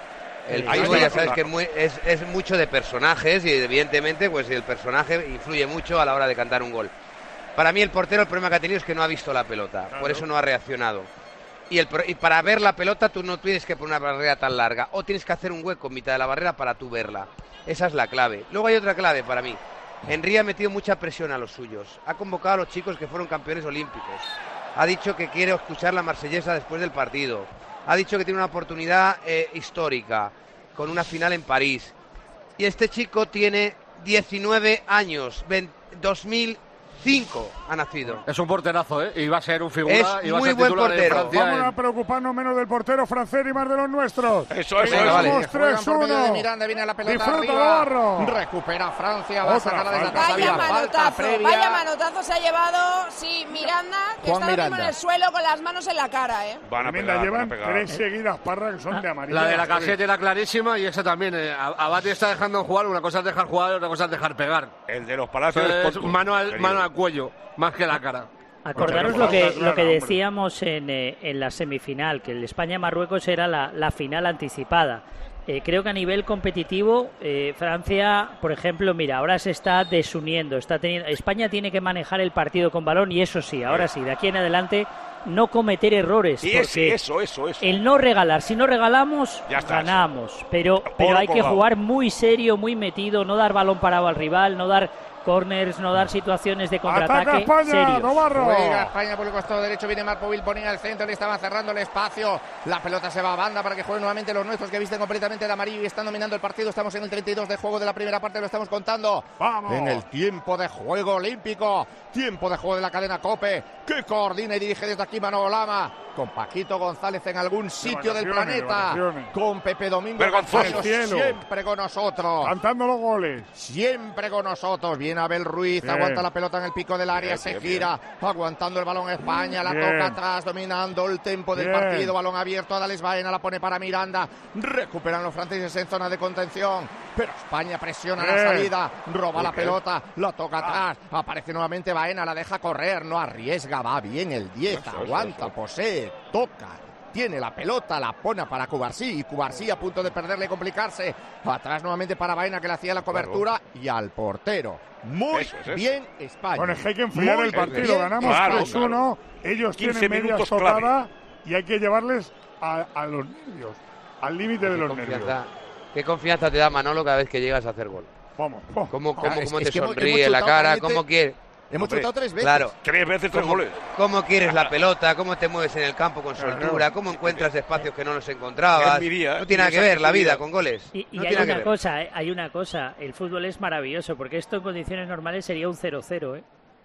El Ahí fútbol está ya sabes la que es, muy- es, es mucho de personajes y evidentemente pues el personaje influye mucho a la hora de cantar un gol. Para mí el portero el problema que ha tenido es que no ha visto la pelota, por eso no ha reaccionado. Y, el, pro- y para ver la pelota tú no tienes que poner una barrera tan larga, o tienes que hacer un hueco en mitad de la barrera para tú verla. Esa es la clave. Luego hay otra clave para mí. Henry ha metido mucha presión a los suyos. Ha convocado a los chicos que fueron campeones olímpicos. Ha dicho que quiere escuchar la marsellesa después del partido. Ha dicho que tiene una oportunidad eh, histórica con una final en París. Y este chico tiene diecinueve años, veinte, dos mil cinco ha nacido. Es un porterazo, ¿eh? Y va a ser un figura. Es y va muy a ser buen titular en portero. Francia Vamos en- a preocuparnos menos del portero francés y más de los nuestros. Eso, eso, Que eso. vamos Vale. tres Juegan por medio de uno. Miranda, viene la pelota Disfruta, arriba. Navarro. Recupera Francia, va a Otra sacarla desde falta. atrás. Vaya Había falta manotazo, previa. vaya manotazo se ha llevado, sí, Miranda, que Juan está ahora mismo Miranda. en el suelo con las manos en la cara, ¿eh? Van a Tremenda, pegar, van a llevan pegar. tres seguidas, Parra, que son de amarillo. La de la caseta era clarísima y esa también. Eh, Abate está dejando jugar. Una cosa es dejar jugar y otra cosa es dejar pegar. El de los palacios Eso de es Sporting, mano al, querido. mano al cuello, más que la cara. Acordaros Pues lo que, claro, lo que hombre. decíamos en, eh, en la semifinal, que el España-Marruecos era la, la final anticipada. Eh, creo que a nivel competitivo, eh, Francia, por ejemplo, mira, ahora se está desuniendo. Está teniendo, España tiene que manejar el partido con balón y eso sí, ahora sí, de aquí en adelante, no cometer errores. Y ese, porque eso, eso, eso. el no regalar, si no regalamos, Ya está, ganamos. Pero, pero Oro hay que colgado. jugar muy serio, muy metido, no dar balón parado al rival, no dar corners, no dar situaciones de Ataca contraataque España, serios. Navarro. Juega España por el costado derecho, viene Marpovil, ponía el centro, le estaba cerrando el espacio. La pelota se va a banda para que jueguen nuevamente los nuestros que visten completamente de amarillo y están dominando el partido. Estamos en el treinta y dos de juego de la primera parte, lo estamos contando. Vamos. En el tiempo de juego olímpico, tiempo de juego de la cadena COPE, que coordina y dirige desde aquí Manolo Lama, con Paquito González en algún sitio del vacaciones, de planeta, vacaciones. con Pepe Domingo Vergonzoso. González, Cielo. siempre con nosotros. Cantando los goles. Siempre con nosotros, viene Abel Ruiz, Bien. aguanta la pelota en el pico del área, Bien, se bien, gira, aguantando el balón España, la Bien. toca atrás, dominando el tempo del Bien. partido, balón abierto a Dales Baena, la pone para Miranda, recuperan los franceses en zona de contención, pero España presiona la Bien. salida, roba la Bien. pelota, la toca atrás, aparece nuevamente Baena, la deja correr, no arriesga, va bien el diez, Eso, eso, aguanta, eso. posee, toca. Tiene la pelota, la pone para Cubarsí y Cubarsí a punto de perderle y complicarse. Atrás nuevamente para Baena que le hacía la cobertura y al portero. Muy Eso es eso. bien España. Bueno, es que hay que enfriar Muy el partido. bien. Ganamos Claro, tres uno. Ellos quince tienen media minutos tocada clave. y hay que llevarles a, a los nervios, al límite de Qué los confianza, nervios. qué confianza te da Manolo cada vez que llegas a hacer gol. Vamos, vamos. Cómo, cómo, Claro, es- cómo es te que hemos- sonríe hemos la chutado cara, caliente. cómo quiere. Hemos Hombre, chutado tres veces. Claro. Tres veces tres ¿Cómo, goles. cómo quieres la pelota? ¿Cómo te mueves en el campo con soltura? ¿Cómo encuentras espacios que no los encontrabas? Envidia, No tiene nada que ver la vida con goles. Y, y No hay tiene nada una que ver. cosa, eh, hay una cosa, el fútbol es maravilloso, porque esto en condiciones normales sería un cero cero, ¿eh?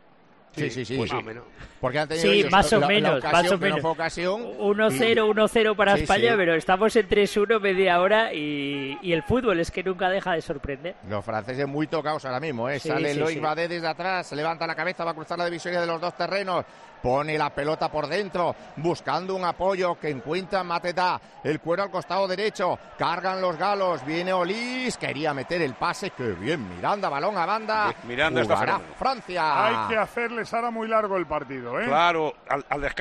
Sí, sí, sí. Pues sí. más o menos. Porque han tenido Sí, ellos más o la- la menos, ocasión, más o que no menos. fue ocasión. uno cero, y- uno cero para Sí, España, sí. pero estamos en tres uno media hora y, y el fútbol es que nunca deja de sorprender. Los franceses muy tocados ahora mismo, ¿eh? Sí, Sale sí, Loic sí. Badé desde atrás, se levanta la cabeza, va a cruzar la divisoria de los dos terrenos, pone la pelota por dentro, buscando un apoyo que encuentra Mateta, el cuero al costado derecho, cargan los galos, viene Olís, quería meter el pase, que bien, Miranda, balón a banda, Miranda está jugará fenómeno. Francia. Hay que hacerles ahora muy largo el partido, ¿eh? Claro, al, al descanso.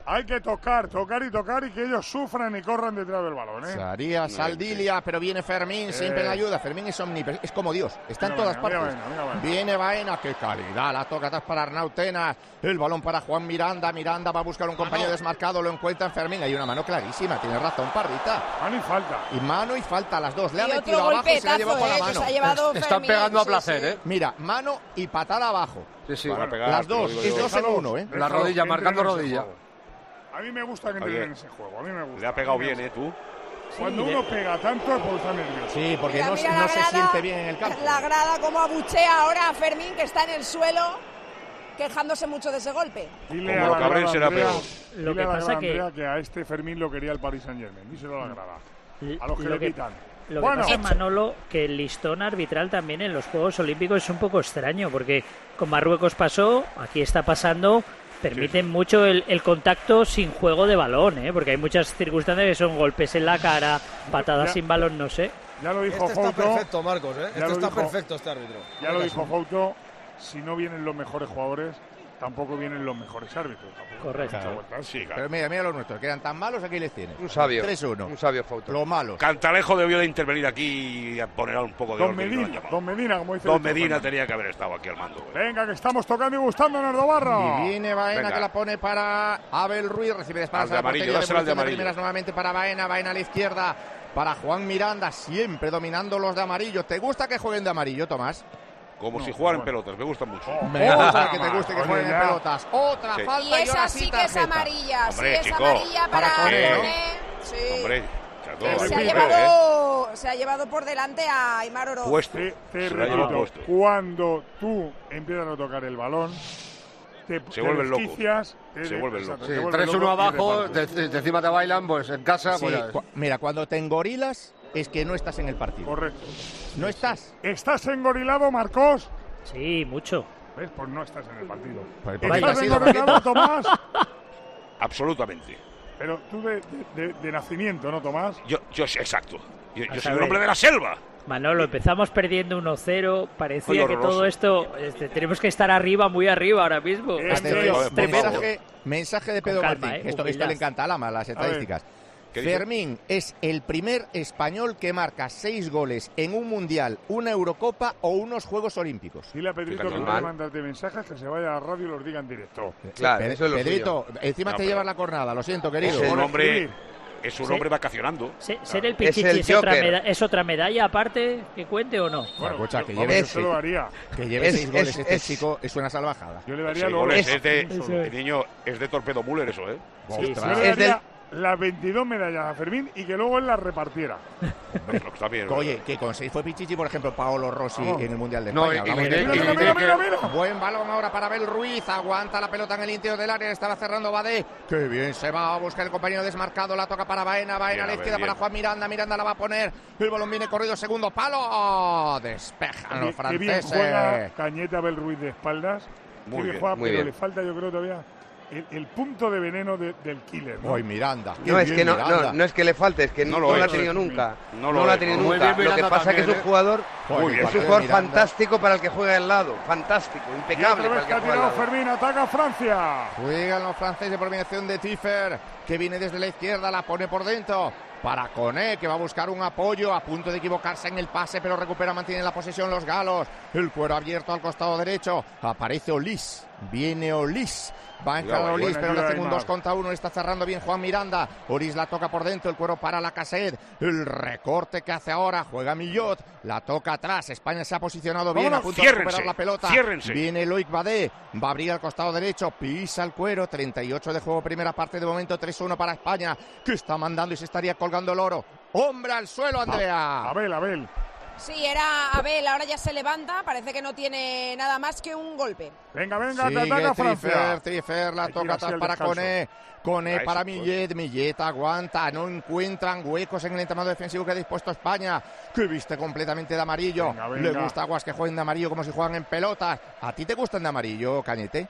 Hay que tocar, tocar y tocar y que ellos sufran y corran detrás del balón, ¿eh? Saría Saldilia, pero viene Fermín, Eh. siempre la ayuda. Fermín es omnipresente, es como Dios, está en Mira todas Baena, partes. mira Baena, mira Baena. Viene Baena, qué calidad, la toca atrás para Arnau Tenas, el balón para Juan Miranda, Miranda va a buscar un compañero desmarcado, lo encuentra en Fermín, hay una mano clarísima, tiene razón Parrita. Mano y falta. Y mano y falta, las dos, le ha Y otro metido abajo y se la ha llevado por la golpetazo, eh, que mano. se ha llevado Están Fermín, pegando a sí, placer, sí. ¿eh? Mira, mano y patada abajo. Sí, sí. Van a pegar, Las te lo dos, digo es yo. dos en uno, ¿eh? La rodilla, marcando Entren en ese rodilla. juego. A mí me gusta que entren Oye, en ese juego, a mí me gusta. Le ha pegado bien, ¿eh, tú? Cuando uno pega tanto es porque está nervioso. Sí, porque Mira, no, mira no la se grada, siente bien en el campo. La grada como abuchea ahora a Fermín, que está en el suelo, quejándose mucho de ese golpe. Dile Como a lo la Cabrén grada, será Andrea, peor. Lo dile que a la pasa grada, que- Andrea, que a este Fermín lo quería el Paris Saint-Germain. Díselo a la grada. A los que lo le que- pitan. Lo que Bueno. pasa, Manolo, que el listón arbitral también en los Juegos Olímpicos es un poco extraño, porque con Marruecos pasó, aquí está pasando, permiten mucho el, el contacto sin juego de balón, ¿eh? Porque hay muchas circunstancias que son golpes en la cara, patadas Ya- sin balón, no sé. Ya lo dijo Este está Fouto. perfecto, Marcos, ¿eh? Ya Este lo está dijo- perfecto, este árbitro. Ya lo dijo Fouto. Si no vienen los mejores jugadores, tampoco vienen los mejores árbitros. Tampoco. Correcto. Mucha vuelta. Sí, claro. Pero mira, mira los nuestros, que eran tan malos, aquí les tienen. Un sabio. tres uno. Un sabio Fouto. Los malos. Cantalejo debió de intervenir aquí y a poner un poco de Don orden. y no lo han Medina, llamado. Don Medina, como dice Don Víctor Medina Fernández. tenía que haber estado aquí al mando. güey. Venga, que estamos tocando y gustando en Erdobarro. Y viene Baena, Venga. que la pone para Abel Ruiz, recibe disparos Al de a la amarillo, portería, dásela al de devolución de amarillo. primeras nuevamente para Baena, Baena a la izquierda, para Juan Miranda, siempre dominando los de amarillo. ¿Te gusta que jueguen de amarillo, Tomás? Como No, si jugaran bueno. en pelotas, me gusta mucho. Oh, Me otra gusta que te más. guste que Oye, jueguen en ya. pelotas. Otra Sí. falta Y y, ahora esa sí sí que es tarjeta. amarilla, Hombre, sí es chico. amarilla para, Para Koné, ¿no? Koné. Sí. Hombre, chato, se, hay ha que repito, ver, ¿eh? llevado, se ha llevado por delante a Aimar Oroz. Puesto. Te, te Se la lleva repito, puesto. cuando tú empiezas a tocar el balón, te, Se te vuelven locos. desquicias, te- Se vuelven exacto, locos. te Sí, vuelven tres uno locos y abajo, repartes. de, de encima te bailan, pues en casa, Sí, pues ya ves. cu- mira, cuando te engorilas es que no estás en el partido. Correcto. No estás. ¿Estás engorilado, Marcos? Sí, mucho. ¿Ves? Pues no estás en el partido. Pues, ¿por qué ¿Estás has ido, engorilado, Tomás? Absolutamente. Pero tú de, de- de- de nacimiento, ¿no, Tomás? Yo, yo sí, exacto. Yo, yo A soy saber. un hombre de la selva. Manolo, empezamos perdiendo uno cero, parecía Fue que horroroso. todo esto, este, tenemos que estar arriba, muy arriba ahora mismo. Eh, Esto Atención, es por tremendo. favor. mensaje, mensaje de Con Pedro calma, Martín. eh, esto, esto humildad. le encanta a Lama, las estadísticas. ¿Qué dice? Fermín es el primer español que marca seis goles en un mundial, una Eurocopa o unos Juegos Olímpicos. Dile a Pedrito Fíjate, que no mal. le mandarte mensajes, que se vaya a la radio y los diga en directo. Claro, Pe- eso es lo Pedrito, encima No, te pero- llevas la cornada, lo siento, querido. Es un Por hombre, escribir. es un Sí. hombre vacacionando. Se- Ser el Es Pichichi el es, otra Joker. meda- es otra medalla aparte, que cuente o no. Bueno, escucha, yo- que vamos, lleve yo se lo haría. Que lleve Es- seis goles es- este es- chico es una salvajada. Yo le daría Seis los goles, dos. es de, Eso es. niño, es de Torpedo Müller eso, ¿eh? Sí, Ostras. Yo le Es daría las veintidós medallas a Fermín y que luego él las repartiera. Pero está bien. Oye, que con seis fue Pichichi, por ejemplo, Paolo Rossi Vamos. en el Mundial de No, España. y- y Hablamos diré- de- y Mira, diré mira, que- mira, mira. Buen balón ahora para Abel Ruiz, aguanta la pelota en el interior del área, estaba cerrando Badé, que bien se va a buscar el compañero desmarcado, la toca para Baena, Baena Bien, a la Abel, izquierda bien. para Juan Miranda, Miranda la va a poner, el balón viene corrido, segundo palo, despejan los Qué- Qué bien franceses. juega Cañete Abel Ruiz de espaldas. Muy Qué bien, juega, muy pero bien. le falta, yo creo, todavía el, el punto de veneno de- del killer. ¿no? Hoy Miranda, qué No es bien que no, Miranda. no, no es que le falte, es que No no, lo lo ha es. tenido nunca. No No lo lo ha es. tenido Muy nunca. bien Lo que Miranda pasa es que es un también, ¿eh? jugador, Joder, Muy bien. es partido un de jugador Miranda. fantástico para el que juega al lado, fantástico, Y impecable otra para vez el que ha que juega al tirado lado. Fermín, ataca Francia. Juegan los franceses por mediación de Tiffer, que viene desde la izquierda, la pone por dentro. Para Koné, que va a buscar un apoyo, a punto de equivocarse en el pase, pero recupera, mantiene la posesión los galos. El cuero abierto al costado derecho. Aparece Olis. Viene Olis. Va a entrar Cuidado, Olis, buena pero le ayuda, hacen un Aimar. dos contra uno. Está cerrando bien Juan Miranda. Olis la toca por dentro. El cuero para la Cassette. El recorte que hace ahora. Juega Millot. La toca atrás. España se ha posicionado bien. Vámonos, A punto ciérrense, de recuperar la pelota. ciérrense. Viene Loic Badé. Va a abrir al costado derecho. Pisa el cuero. treinta y ocho de juego. Primera parte de momento. tres uno para España. Que está mandando y se estaría colgando el oro. Hombre al suelo, Andrea. Abel, Abel. Sí, era Abel, ahora ya se levanta, parece que no tiene nada más que un golpe. Venga, venga, te Sigue ataca Francia. Triffer, Triffer, la Hay que ir toca así atrás al para descanso. Koné. Koné Ahí para se puede. Millet, Millet aguanta, no encuentran huecos en el entramado defensivo que ha dispuesto España, que viste completamente de amarillo. Venga, Le venga. gusta a Aguas que jueguen de amarillo como si juegan en pelotas. ¿A ti te gustan de amarillo, Cañete?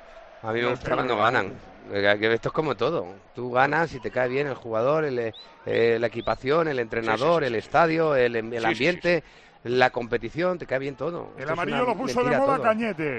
A mí me No, gusta pero cuando no. ganan. Eh, que Esto es como todo. Tú ganas y te cae bien el jugador, el, eh, la equipación, el entrenador, Sí, sí, sí, el estadio, el, el sí, ambiente, la competición, te cae bien todo. Esto El es amarillo una lo puso de mentira moda todo. Cañete.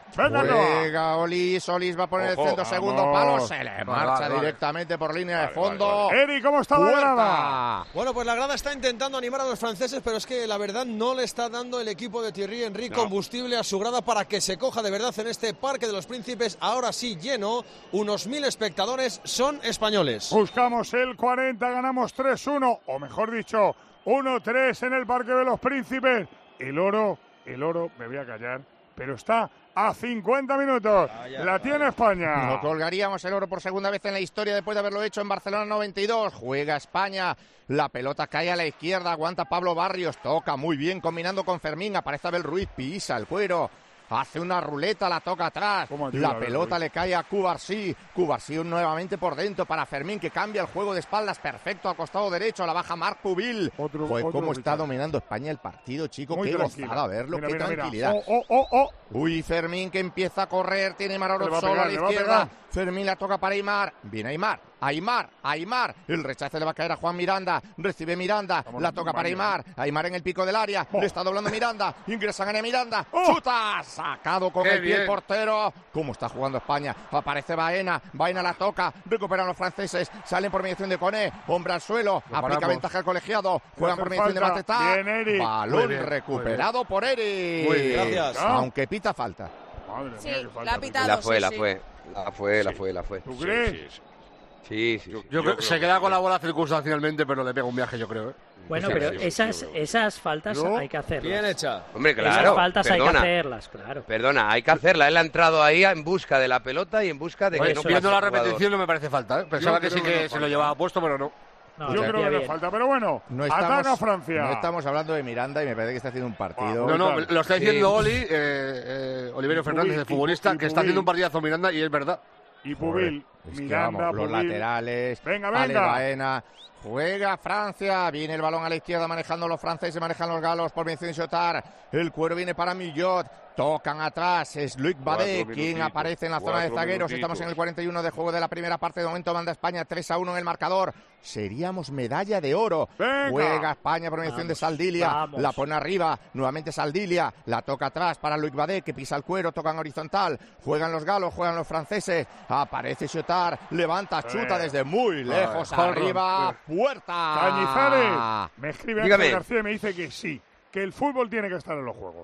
Venga, Juega Olís, Olís va a poner Ojo, el centro, segundo vamos. palo, se le marcha vale, vale. directamente por línea Vale, de fondo. vale, vale. Eri, ¿cómo está la grada? Bueno, pues la grada está intentando animar a los franceses, pero es que la verdad no le está dando el equipo de Thierry Henry No. combustible a su grada para que se coja de verdad en este Parque de los Príncipes, ahora sí lleno, unos mil espectadores son españoles. Buscamos el cuarenta, ganamos tres uno, o mejor dicho, uno tres en el Parque de los Príncipes. El oro, el oro, me voy a callar, pero está a cincuenta minutos. Vaya, la tiene España. No colgaríamos el oro por segunda vez en la historia después de haberlo hecho en Barcelona noventa y dos. Juega España. La pelota cae a la izquierda. Aguanta Pablo Barrios. Toca muy bien combinando con Fermín. Aparece Abel Ruiz. Pisa el cuero. Hace una ruleta, la toca atrás. La pelota le cae a Cubarsí. Cubarsí nuevamente por dentro para Fermín, que cambia el juego de espaldas perfecto al costado derecho. La baja Marc Pubil. Otro, Pues otro cómo está Ricardo. dominando España el partido, chico. Muy Qué tranquilo. gozada verlo, Mira, qué mira, mira. tranquilidad. Oh, oh, oh, oh. Uy, Fermín que empieza a correr, tiene Le Marorot va a solo pegar, a la le va a izquierda. pegar. Fermín la toca para Aimar. Viene Aimar, Aimar, Aimar. El rechace le va a caer a Juan Miranda. Recibe Miranda, Vamos, la toca para vale. Aimar. Aimar en el pico del área. Le está doblando Miranda. Ingresa en Miranda. Oh. Chuta, sacado con Qué el pie el bien. portero. ¿Cómo está jugando España? Aparece Baena. Baena la toca. Recuperan los franceses. Salen por mediación de Coné. Hombre al suelo. Lo Aplica paramos. ventaja al colegiado. Juegan hace por mediación de falta. Bateta. Bien, Eric. Balón Muy bien, recuperado por Eric. Muy bien. Gracias. Aunque pita falta. Madre Sí, mía, qué falta, la ha Ricardo. pitado. La fue, sí, la sí. fue. La fue, la Sí. fue, la fue. ¿Tú Sí, crees? sí, sí. Sí, sí, sí. Yo, Yo creo creo se que queda sí. con la bola circunstancialmente, pero le pega un viaje, yo creo. ¿eh? Bueno, Sí, pero sí, sí, esas, yo creo. esas faltas Yo- hay que hacerlas. Bien hecha. Hombre, Esas claro. faltas hay que Perdona. hacerlas, claro. Perdona, hay que hacerla. Él ha entrado ahí en busca de la pelota y en busca de que Oye, no viendo pase la el jugador. repetición no me parece falta. ¿eh? Pensaba Yo que sí creo que que no se lo falta. llevaba puesto, pero no. No, Yo hacía creo que le bien. falta, pero bueno, No ataca estamos, Francia. no estamos hablando de Miranda y me parece que está haciendo un partido. No, no, brutal. lo está Sí. diciendo Oli, eh, eh, Oliverio Y Fernández, Pubil, el futbolista, y que está Pubil. haciendo un partidazo Miranda y es verdad. Y Pubil, Es que, Miranda, vamos, los Pubil. laterales. Venga, Ale venga. Baena. Juega Francia, viene el balón a la izquierda manejando los franceses, manejan los galos por mención de Chotar. El cuero viene para Millot, tocan atrás, es Luc Badé Cuatro quien minutitos, aparece en la zona de cuatro zagueros. minutitos. Estamos en el cuarenta y uno de juego de la primera parte, de momento manda España tres a uno en el marcador. Seríamos medalla de oro. Venga. Juega España por mención de Vamos, Saldilia, vamos. la pone arriba, nuevamente Saldilia, la toca atrás para Luc Badé que pisa el cuero, tocan horizontal, juegan los galos, juegan los franceses, aparece Chotar, levanta, chuta Eh. desde muy lejos, Jorron. arriba, puerta. Cañizares. Me escribe Dígame. Ángel García y me dice que sí, que el fútbol tiene que estar en los juegos.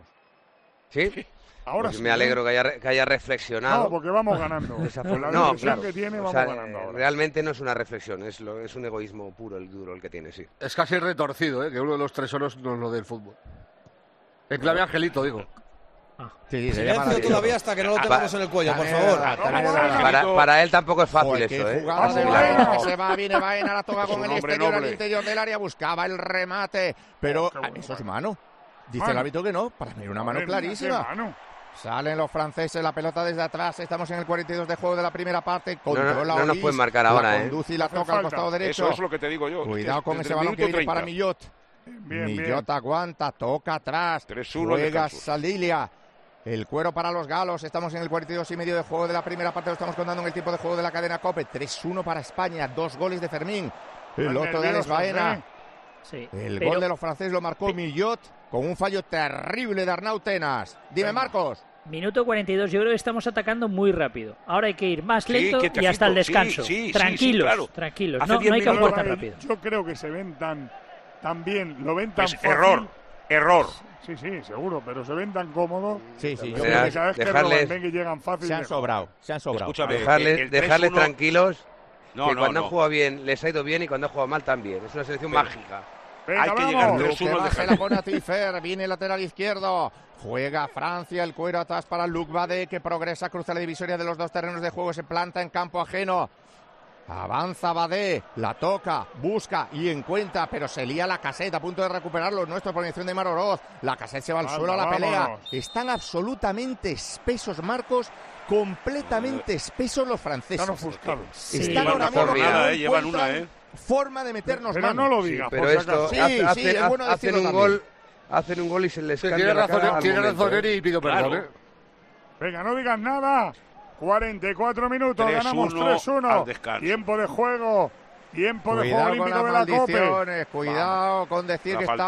¿Sí? Ahora Pues sí. me alegro que haya, re- que haya reflexionado. No, porque vamos ganando. Esa Con forma- la no, dimensión claro. que tiene, O vamos sea, ganando eh, ahora. realmente no es una reflexión, es, lo, es un egoísmo puro el duro el que tiene, sí. Es casi retorcido, ¿eh? Que uno de los tres oros nos lo del fútbol. En clave Angelito, digo. Sí, se llama Silencio maravilloso. todavía hasta que no lo tengamos en el cuello, por También es favor. verdad, también es Vamos, verdad. Para, para él tampoco es fácil Joder, esto, qué ¿eh? jugada de Vamos, Baena, Baena. que se va, viene Baena, la toca Es con un el hombre exterior al noble. interior del área, buscaba el remate, pero Oh, qué bueno, eso es bueno. mano. Dice Mano. el árbitro que no, para mí una mano Joder, mira, clarísima. qué mano. Salen los franceses, la pelota desde atrás, estamos en el cuarenta y dos de juego de la primera parte, No, no, controla no nos Olís, pueden marcar ahora, la ¿eh? conduce y la Hace toca al falta. costado derecho. Eso es lo que te digo yo. Cuidado con Desde ese el balón que minuto viene para treinta. Millot. Bien, Millot bien. aguanta, toca atrás, tres uno, juega descansos. Saldilia. El cuero para los galos, estamos en el cuarenta y dos y medio de juego de la primera parte, lo estamos contando en el tiempo de juego de la cadena COPE. tres uno para España, dos goles de Fermín, el Están otro de Alex nerviosos, Baena. ¿eh? Sí, El pero- gol de los franceses lo marcó Millot con un fallo terrible de Arnau Tenas. Dime, Venga. Marcos. Minuto cuarenta y dos, yo creo que estamos atacando muy rápido. Ahora hay que ir más Sí, lento quietecito, y hasta el sí, descanso. sí, sí, sí, tranquilos, claro. tranquilos. Hace No, diez no hay que minutos- jugar tan Yo- rápido. Yo creo que se ven tan, tan bien, lo ven tan Pues fácil. error, error. Sí, sí, seguro, pero se ven tan cómodos. Sí, sí, yo que creo que cada vez que dejarles- roban, ven que llegan fácil. se han mejor. sobrado, se han sobrado. Escúchame, Dejarles, el dejarles tres uno tranquilos, No, que no, cuando no. han jugado bien les ha ido bien y cuando han jugado mal también. Es una selección Pero- mágica. Venga, Hay que vamos. llegar Luke tres uno va, de se la pone a Trifer, viene el lateral izquierdo, juega Francia, el cuero atrás para Luc Badé, que progresa, cruza la divisoria de los dos terrenos de juego, se planta en campo ajeno. Avanza Badé, la toca, busca y encuentra, pero se lía la caseta a punto de recuperarlo. Nuestro por mención de Maroroz. La caseta se va al Anda, suelo a la pelea. vámonos. Están absolutamente espesos, Marcos, completamente espesos los franceses. Están ofuscados. Sí. Están Llevan ahora una mismo que jornada, no eh, llevan una, encuentran eh. forma de meternos Pero mano. no lo Sí, digas, pero por si esto acaso. Sí, hace- sí, hace- es bueno hacen decirlo un también. gol, hacen un gol y se les Sí, cambia tiene la cara razón, al tiene momento, razón ¿eh? Eri y pido perdón. Claro. ¿eh? Venga, no digas nada. cuarenta y cuatro minutos, tres ganamos uno tres uno. al descanso. Tiempo de juego. Tiempo de juego Cuidado con olímpico las de la COPE. maldiciones, cuidado con decir La que faltita.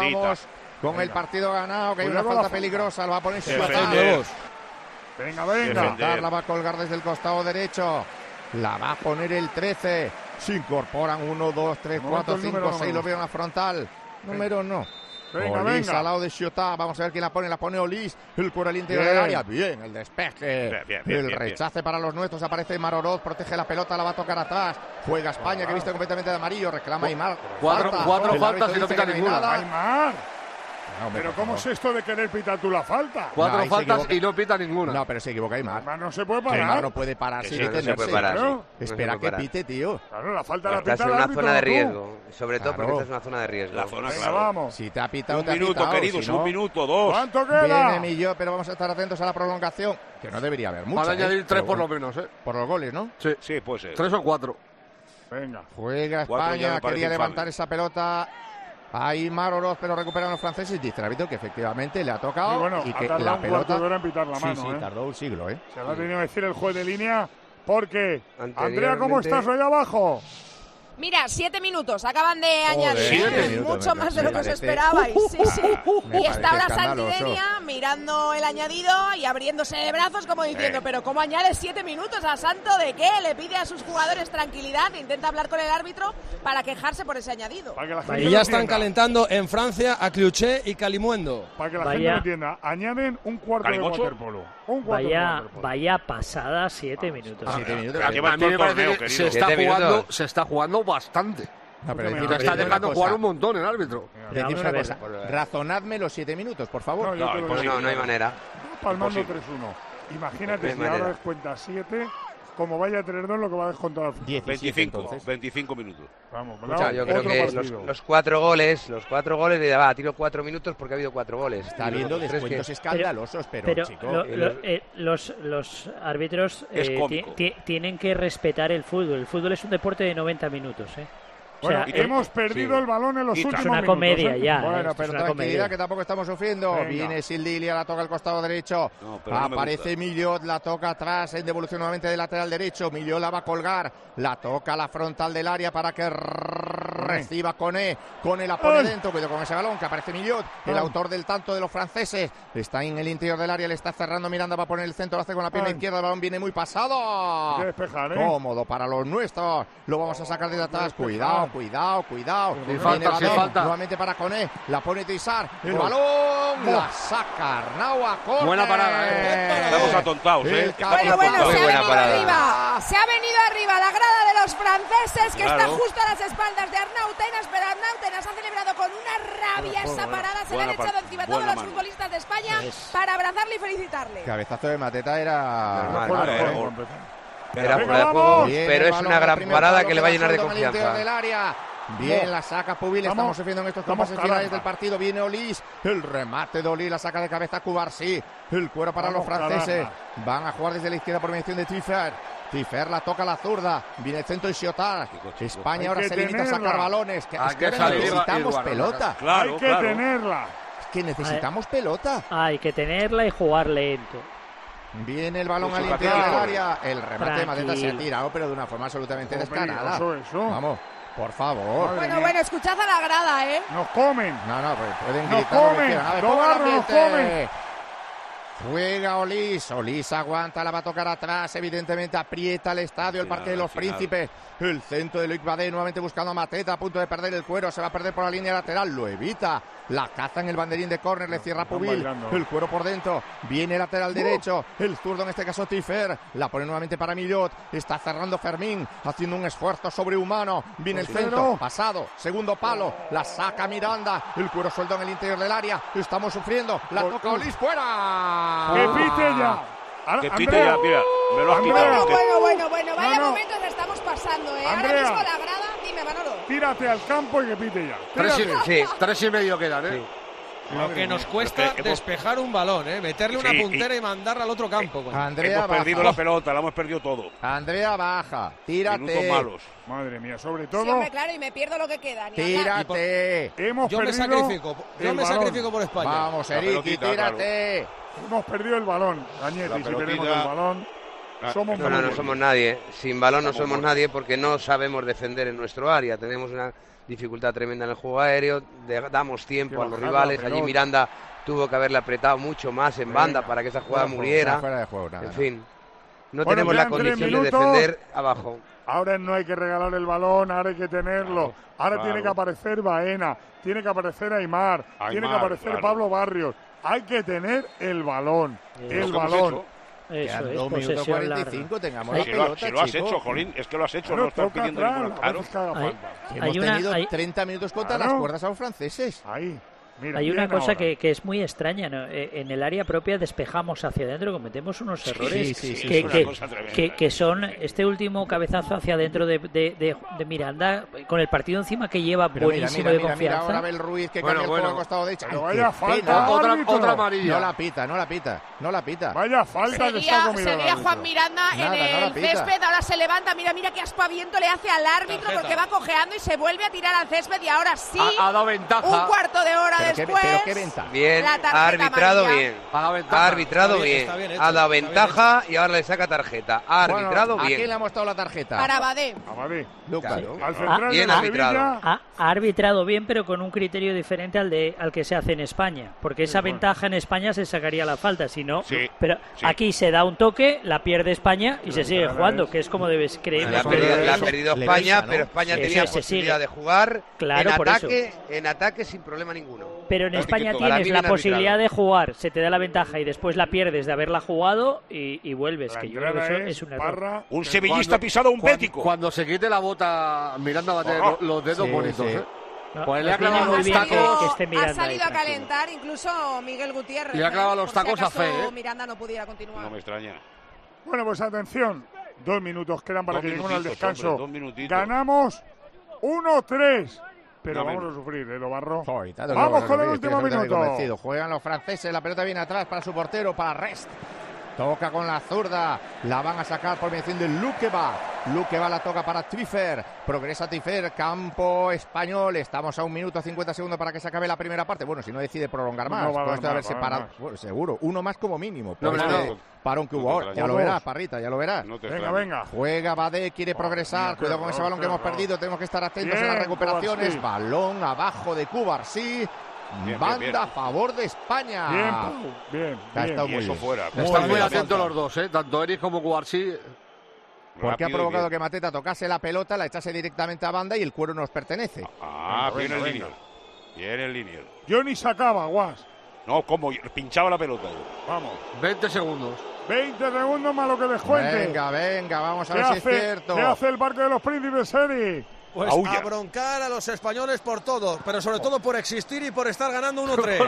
estamos con el Venga. partido ganado, que hay una Cuidado con la falta falta. peligrosa, lo va a poner Defender. Suárez. Venga, venga. Defender. La va a colgar desde el costado derecho. La va a poner el trece. Se incorporan uno, dos, tres, cuatro, cinco, seis. Lo veo en la frontal. Número no. Venga, Olís venga. al lado de Chiotá. Vamos a ver quién la pone. La pone Olís. El cuero al interior del área. Bien, el despeje. Bien, bien, bien, el bien, rechace bien. para los nuestros. Aparece Maroroz. Protege la pelota. La va a tocar atrás. Juega España, que viste completamente de amarillo. Reclama Aymar. Cuatro, Falta. cuatro El faltas árbitro y no dice pita que hay ninguna. nada. Aymar. No, hombre, Pero por ¿cómo favor. es esto de querer pitar tú la falta? Cuatro No, ahí se faltas equivoca. y no pita ninguna. No, pero se equivoca Aymar. Aymar no se puede Aymar parar. no puede parar Que sin sí, no se detenerse. puede parar, Claro. sí. No Espera se que puede parar. pite, tío. Claro, la falta la Estás pita en el una árbitro, zona de tú. riesgo. Sobre todo porque Claro. estás en una zona de riesgo. La zona, Venga, claro. vamos. Si te ha pitado, Un te ha minuto, pitado. queridos, Si no, un minuto, dos. ¿Cuánto queda? Viene Millot, pero vamos a estar atentos a la prolongación, que no debería haber mucho. Van a añadir ¿eh? tres Pero por lo bueno, menos, ¿eh? por los goles, ¿no? Sí. Sí, puede ser. Tres o cuatro. Venga. Juega Cuatro ya me España, parece quería infame. levantar esa pelota. Ahí Oroz, pero recuperan los franceses. Dice el árbitro que efectivamente le ha tocado Y bueno, y ha que tardado la un cuarto pelota. de hora en pitar la sí, mano, sí, ¿eh? tardó un siglo, ¿eh? Se lo ha tenido que decir el juez de línea porque... Andrea, Anteriormente- ¿cómo estás hoy abajo? Mira, siete minutos acaban de Joder, añadir. siete minutos, Mucho me más de lo que os parece- esperabais. Sí, sí. Me Y está parece ahora escandaloso. Santidenia mirando el añadido y abriéndose de brazos como diciendo, Eh. pero ¿cómo añade siete minutos a Santo de qué? Le pide a sus jugadores tranquilidad, intenta hablar con el árbitro para quejarse por ese añadido. Para que la gente Y lo ya están entienda. calentando en Francia a Cliuché y Calimuendo. Para que la Vaya. gente lo entienda. Añaden un cuarto de ¿Calimocho? waterpolo. Un cuarto de Vaya, waterpolo. vaya pasada, siete minutos. Siete minutos. Aquí sí. va A mí todo me el parece torneo, que querido. se está, Siete jugando, minutos. se está jugando bastante. No, pero Y decime Y le está una dejando cosa. jugar un montón el árbitro. Mira, Decime vamos una a ver. cosa. Razonadme los siete minutos, por favor. No, yo No, te lo imposible. digo. No, no hay manera. Palmando Imposible. tres uno. Imagínate No hay si ahora manera. descuenta siete, como vaya a tres dos lo que va a descontar al final. diecisiete, veinticinco, entonces. veinticinco minutos. Vamos, Escucha, ¿verdad? yo creo Otro que los, partido. los cuatro goles, los cuatro goles, le va, tiro cuatro minutos porque ha habido cuatro goles. Está Y los habiendo tres descuentos que- escandalosos, pero, Pero chico. lo- eh, lo- los- eh, los, los árbitros Es eh, ti- cómico. ti- tienen que respetar el fútbol. El fútbol es un deporte de noventa minutos. ¿eh? O Bueno, sea, hemos eh, perdido sí. el balón en los Y últimos es una minutos. comedia ¿eh? ya. Bueno, esto es pero una tranquilidad comedia. que tampoco estamos sufriendo. Venga. Viene Sildilia, la toca al costado derecho. No, pero no me Aparece gusta. Millot, la toca atrás en devolución nuevamente del lateral derecho. Millot la va a colgar, la toca a la frontal del área para que reciba Coné. Coné la pone Ay. dentro, cuidado con ese balón que aparece Millot, el Ay. autor del tanto de los franceses. Está en el interior del área, le está cerrando Miranda, va a poner el centro, lo hace con la pierna Ay. izquierda, el balón viene muy pasado. Hay que despejar, ¿eh? Cómodo para los nuestros. Lo vamos a sacar desde atrás. Cuidado, cuidado, cuidado. Sin Viene falta, el sin balón, falta. nuevamente para Coné. La pone Tizar. El Gol. balón. Gol. La saca Arnau a córner. Buena parada, ¿eh? Estamos atontados, ¿eh? El Estamos Bueno, bueno, atontados. se ha buena venido parada. arriba. Se ha venido arriba la grada de los franceses que Claro. está justo a las espaldas de Arnau Tenas, pero Arnau Tenas ha celebrado con una rabia esa parada. Se le han buena echado par- encima buena todos los mano. futbolistas de España Es- para abrazarle y felicitarle. Cabezazo de Mateta era. Normal, Fuera Claro, de ¿eh? juego, empezar. Era Venga, fuera de vamos. juego, Viene pero el es balón una al gran primer parada palo que le va a llenar de Soldo en el interior confianza. del área. Bien, la saca Pubil, Vamos. estamos sufriendo en estos Vamos, compases finales caramba. del partido. Viene Olís, el remate de Olís, la saca de cabeza Cubarsí. El cuero para Vamos, los franceses. caramba. Van a jugar desde la izquierda por mediación de Tiffer. Tiffer la toca a la zurda. Viene el centro y Siotar. España Hay ahora que se limita a sacar tenerla. balones. Que, Hay es que que ahora salir y necesitamos guardar. pelota. Claro, Hay que claro. tenerla. Es que necesitamos pelota. Hay que tenerla y jugar lento. Viene el balón Pues al sí, interior del Patricio. área. El remate de Mateta se ha Tranquilo. tirado, pero de una forma absolutamente Oh, descarada. peligroso eso. Vamos, por favor. Madre Bueno, mía. bueno, escuchad a la grada, ¿eh? Nos comen. No, no, pues pueden Nos gritar lo que comen, quieran. A ver, los pongan el barros nos ambiente. comen. Juega Olís, Olís aguanta, la va a tocar atrás, evidentemente aprieta el estadio, el Final, Parque de los final. Príncipes, el centro de Luis Badé nuevamente buscando a Mateta, a punto de perder el cuero, se va a perder por la línea lateral, lo evita, la caza en el banderín de córner, le cierra están Pubil, bailando. el cuero por dentro, viene lateral derecho, el zurdo en este caso Tiffer, la pone nuevamente para Millot, está cerrando Fermín, haciendo un esfuerzo sobrehumano, viene el centro, pasado, segundo palo, la saca Miranda, el cuero suelto en el interior del área, estamos sufriendo, la Por- toca Olís fuera. ¡Que pite ya! Ahora, Que pite Andrea, ya, mira, me lo has Andrea. quitado. Bueno, este. bueno, bueno, bueno, vaya No, no. momentos estamos pasando, ¿eh? Ahora Andrea. mismo la grada, dime, Manolo. Tírate al campo y que pite ya. Tres y, Tírate. Sí. tres y medio quedan, ¿eh? Lo que nos cuesta Es que hemos- despejar un balón, ¿eh? Meterle una Sí, y- puntera y mandarla al otro campo. coño. Andrea Hemos perdido baja. la pelota, la hemos perdido todo. Andrea baja. Tírate. Minutos malos. Madre mía, sobre Sí, todo, hombre, claro, y me pierdo lo que queda. Ni hablar. Tírate. hemos Yo me perdido sacrifico, yo el me balón. sacrifico por España. Vamos, La Eriki, pelotita, tírate. Hemos perdido el balón, La Añeti, si pelotita. tenemos el balón. Ah, Somos No, no, muy no buenos. somos nadie. Sin balón no Estamos somos buenos. nadie porque no sabemos defender en nuestro área. Tenemos una dificultad tremenda en el juego aéreo, de, damos tiempo que a los bajar rivales. la Allí pelota. Miranda tuvo que haberle apretado mucho más en Venga, banda para que esa jugada fuera de muriera. juego, fuera de juego, nada, en no. fin, no Bueno, tenemos la quedan tres condición de minutos. defender abajo. Ahora no hay que regalar el balón, ahora hay que tenerlo. Ahora claro. tiene que aparecer Baena, tiene que aparecer Aimar, Aimar, tiene que aparecer claro. Pablo Barrios. Hay que tener el balón, Eh, el ¿Lo que hemos balón. hecho? Eso Quedan es, dos minutos posesión cuarenta y larga. cinco, tengamos Hay- la Si lo, pelota, si lo has chico. hecho, Jolín, es que lo has hecho, Claro, no estás toca pidiendo atrás, ninguna. a Claro. veces que haga Hay- falta. Que Hay hemos una- tenido hay- treinta minutos contra Claro. las cuerdas a los franceses. Ahí. Mira, Hay una bien cosa ahora. que, que es muy extraña, ¿no? Eh, En el área propia despejamos hacia adentro, cometemos unos errores sí, sí, que, es una que- cosa tremenda. que- que son este último cabezazo hacia adentro de, de- de- de Miranda, con el partido encima que lleva Pero mira, buenísimo mira, de mira, mira, confianza. ahora Abel Ruiz que Bueno, cambia el bueno. juego al costado derecho. Pero Ay, vaya qué falta, pena. Otra, árbitro. otra amarilla. No la pita, no la pita, no la pita. Vaya falta que se ha Seguía, comido el seguía árbitro. Juan Miranda Nada, no en la el pita. césped, ahora se levanta, mira, mira qué aspaviento le hace al árbitro Tarjeta. porque va cojeando y se vuelve a tirar al césped y ahora sí, Ha, ha dado ventaja. un cuarto de hora Pero qué, después, pero qué ventaja. Bien, la ha tarjeta arbitrado amarilla. bien. Ha dado Ha ventaja. arbitrado Está bien, bien. está bien hecho, Ha dado está bien ventaja y ahora le saca tarjeta. Ha Bueno, arbitrado ¿a bien. quién le hemos dado la tarjeta? para Badé. Amadí. Lucas. Claro. Al central bien de la arbitrado. Sevilla. Ha, ha arbitrado bien, pero con un criterio diferente al de al que se hace en España, porque esa bueno. ventaja en España se sacaría la falta, si no. Sí, Pero sí. aquí se da un toque, la pierde España y se sigue claro, jugando, es- que es como debes creer. La ha Eso perdido, es- la ha eso perdido le España, pesa, ¿no? pero España Eso tenía es, se posibilidad sigue. de jugar Claro, en por ataque, en ataque sin problema ninguno. Pero en Para España mí tienes bien la arbitrado. posibilidad de jugar, se te da la ventaja y después la pierdes de haberla jugado y, y vuelves, La que yo creo que entrada eso es es un error. Parra. Un que- sevillista ha pisado un Cuando- bético. Cuando se quite la bota, Miranda va a tener Oh. los dedos Sí, bonitos. sí. ¿eh? No, Pues le ha nos viene clavado muy los bien que- tacos. que esté ha Miranda salido ahí a tranquilo. calentar incluso Miguel Gutiérrez. Le ha clavado los por si tacos a acaso Fe, ¿eh? Miranda no pudiera continuar. No me extraña. Bueno, pues atención. Dos minutos quedan para Dos que lleguemos al minutitos, descanso. hombre, dos minutitos. Ganamos uno tres. Pero No vamos menos. a sufrir, ¿eh, Lobarro? Joder, tanto Vamos que con el estoy último absolutamente minuto. convencido. Juegan los franceses, la pelota viene atrás para su portero, para Rest. Toca con la zurda, la van a sacar por mediación de Luqueva. Luqueva la toca para Trifer, progresa Trifer, campo español. Estamos a un minuto cincuenta segundos para que se acabe la primera parte. Bueno, si no decide prolongar No más, va a con dar esto de más, haberse va a dar parado, más. bueno, seguro, uno más como mínimo. No, Por no, este no. parón que No hubo te ahora. Ya extrañes. lo Dos. verás, Parrita, ya lo verás. No te Venga, extrañes. venga. Juega Badé, quiere progresar. mira, qué Cuidado con ese error, balón que qué hemos error. perdido. Tenemos que estar atentos en Bien, las recuperaciones. Cubarsí. Balón abajo de Cubarsí. bien, Banda bien. a favor de España. Bien, Pau, bien, Ha bien. estado Y muy eso bien. fuera. Muy Están bien, muy la atentos falta. los dos, ¿eh? Tanto Eric como Guarsi. Porque ha Rápido y provocado bien. que Mateta tocase la pelota, la echase directamente a banda y el cuero nos pertenece. Ah, Venga, bien el venga, lineal. Bien el lineal. Johnny sacaba, Guas. No, como pinchaba la pelota. Vamos. veinte segundos. veinte segundos más lo que descuente. Venga, venga, vamos a ¿Qué ver si es hace, cierto. ¿Qué hace el Parque de los Príncipes, Eric? Pues Aulla. a broncar a los españoles por todo, pero sobre todo por existir y por estar ganando uno tres.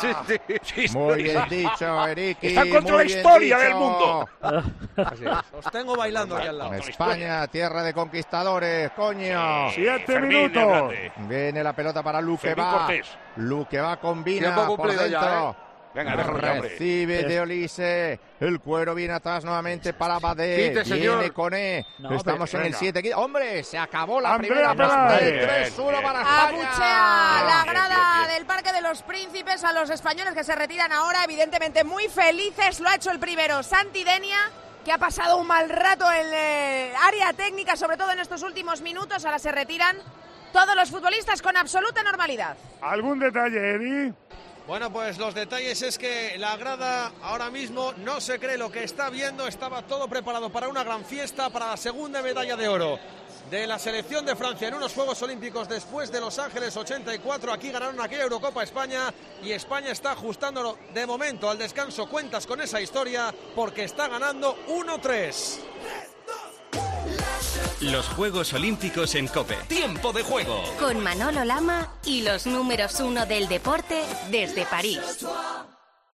Muy bien dicho, Eriki. Están contra muy la bien historia dicho. del mundo. Así es. Los tengo bailando aquí al lado. España, tierra de conquistadores, coño. Siete Fermín, minutos. grande. Viene la pelota para Luque Fermín va. Cortés. Luque va, combina Tiempo por cumplido dentro. ya, ¿eh? Venga, déjalo ya, hombre. Recibe de Olise. El cuero viene atrás nuevamente para Badé. Quite, señor. Viene Coné. No, Estamos pero- en el venga. siete. ¡Hombre! Se acabó la Andrea primera Peláez. parte. Bien, tres uno bien. para España. Abuchea la Bien, grada bien, bien. del Parque de los Príncipes a los españoles que se retiran ahora, evidentemente muy felices. Lo ha hecho el primero, Santi Denia, que ha pasado un mal rato en el área técnica, sobre todo en estos últimos minutos. Ahora se retiran todos los futbolistas con absoluta normalidad. ¿Algún detalle, Eric? Bueno, pues los detalles es que la grada ahora mismo no se cree lo que está viendo. Estaba todo preparado para una gran fiesta, para la segunda medalla de oro de la selección de Francia en unos Juegos Olímpicos después de Los Ángeles ochenta y cuatro. Aquí ganaron aquella Eurocopa España y España está ajustándolo de momento al descanso cuentas con esa historia porque está ganando uno tres. Los Juegos Olímpicos en COPE. Tiempo de juego. Con Manolo Lama y los números uno del deporte desde París.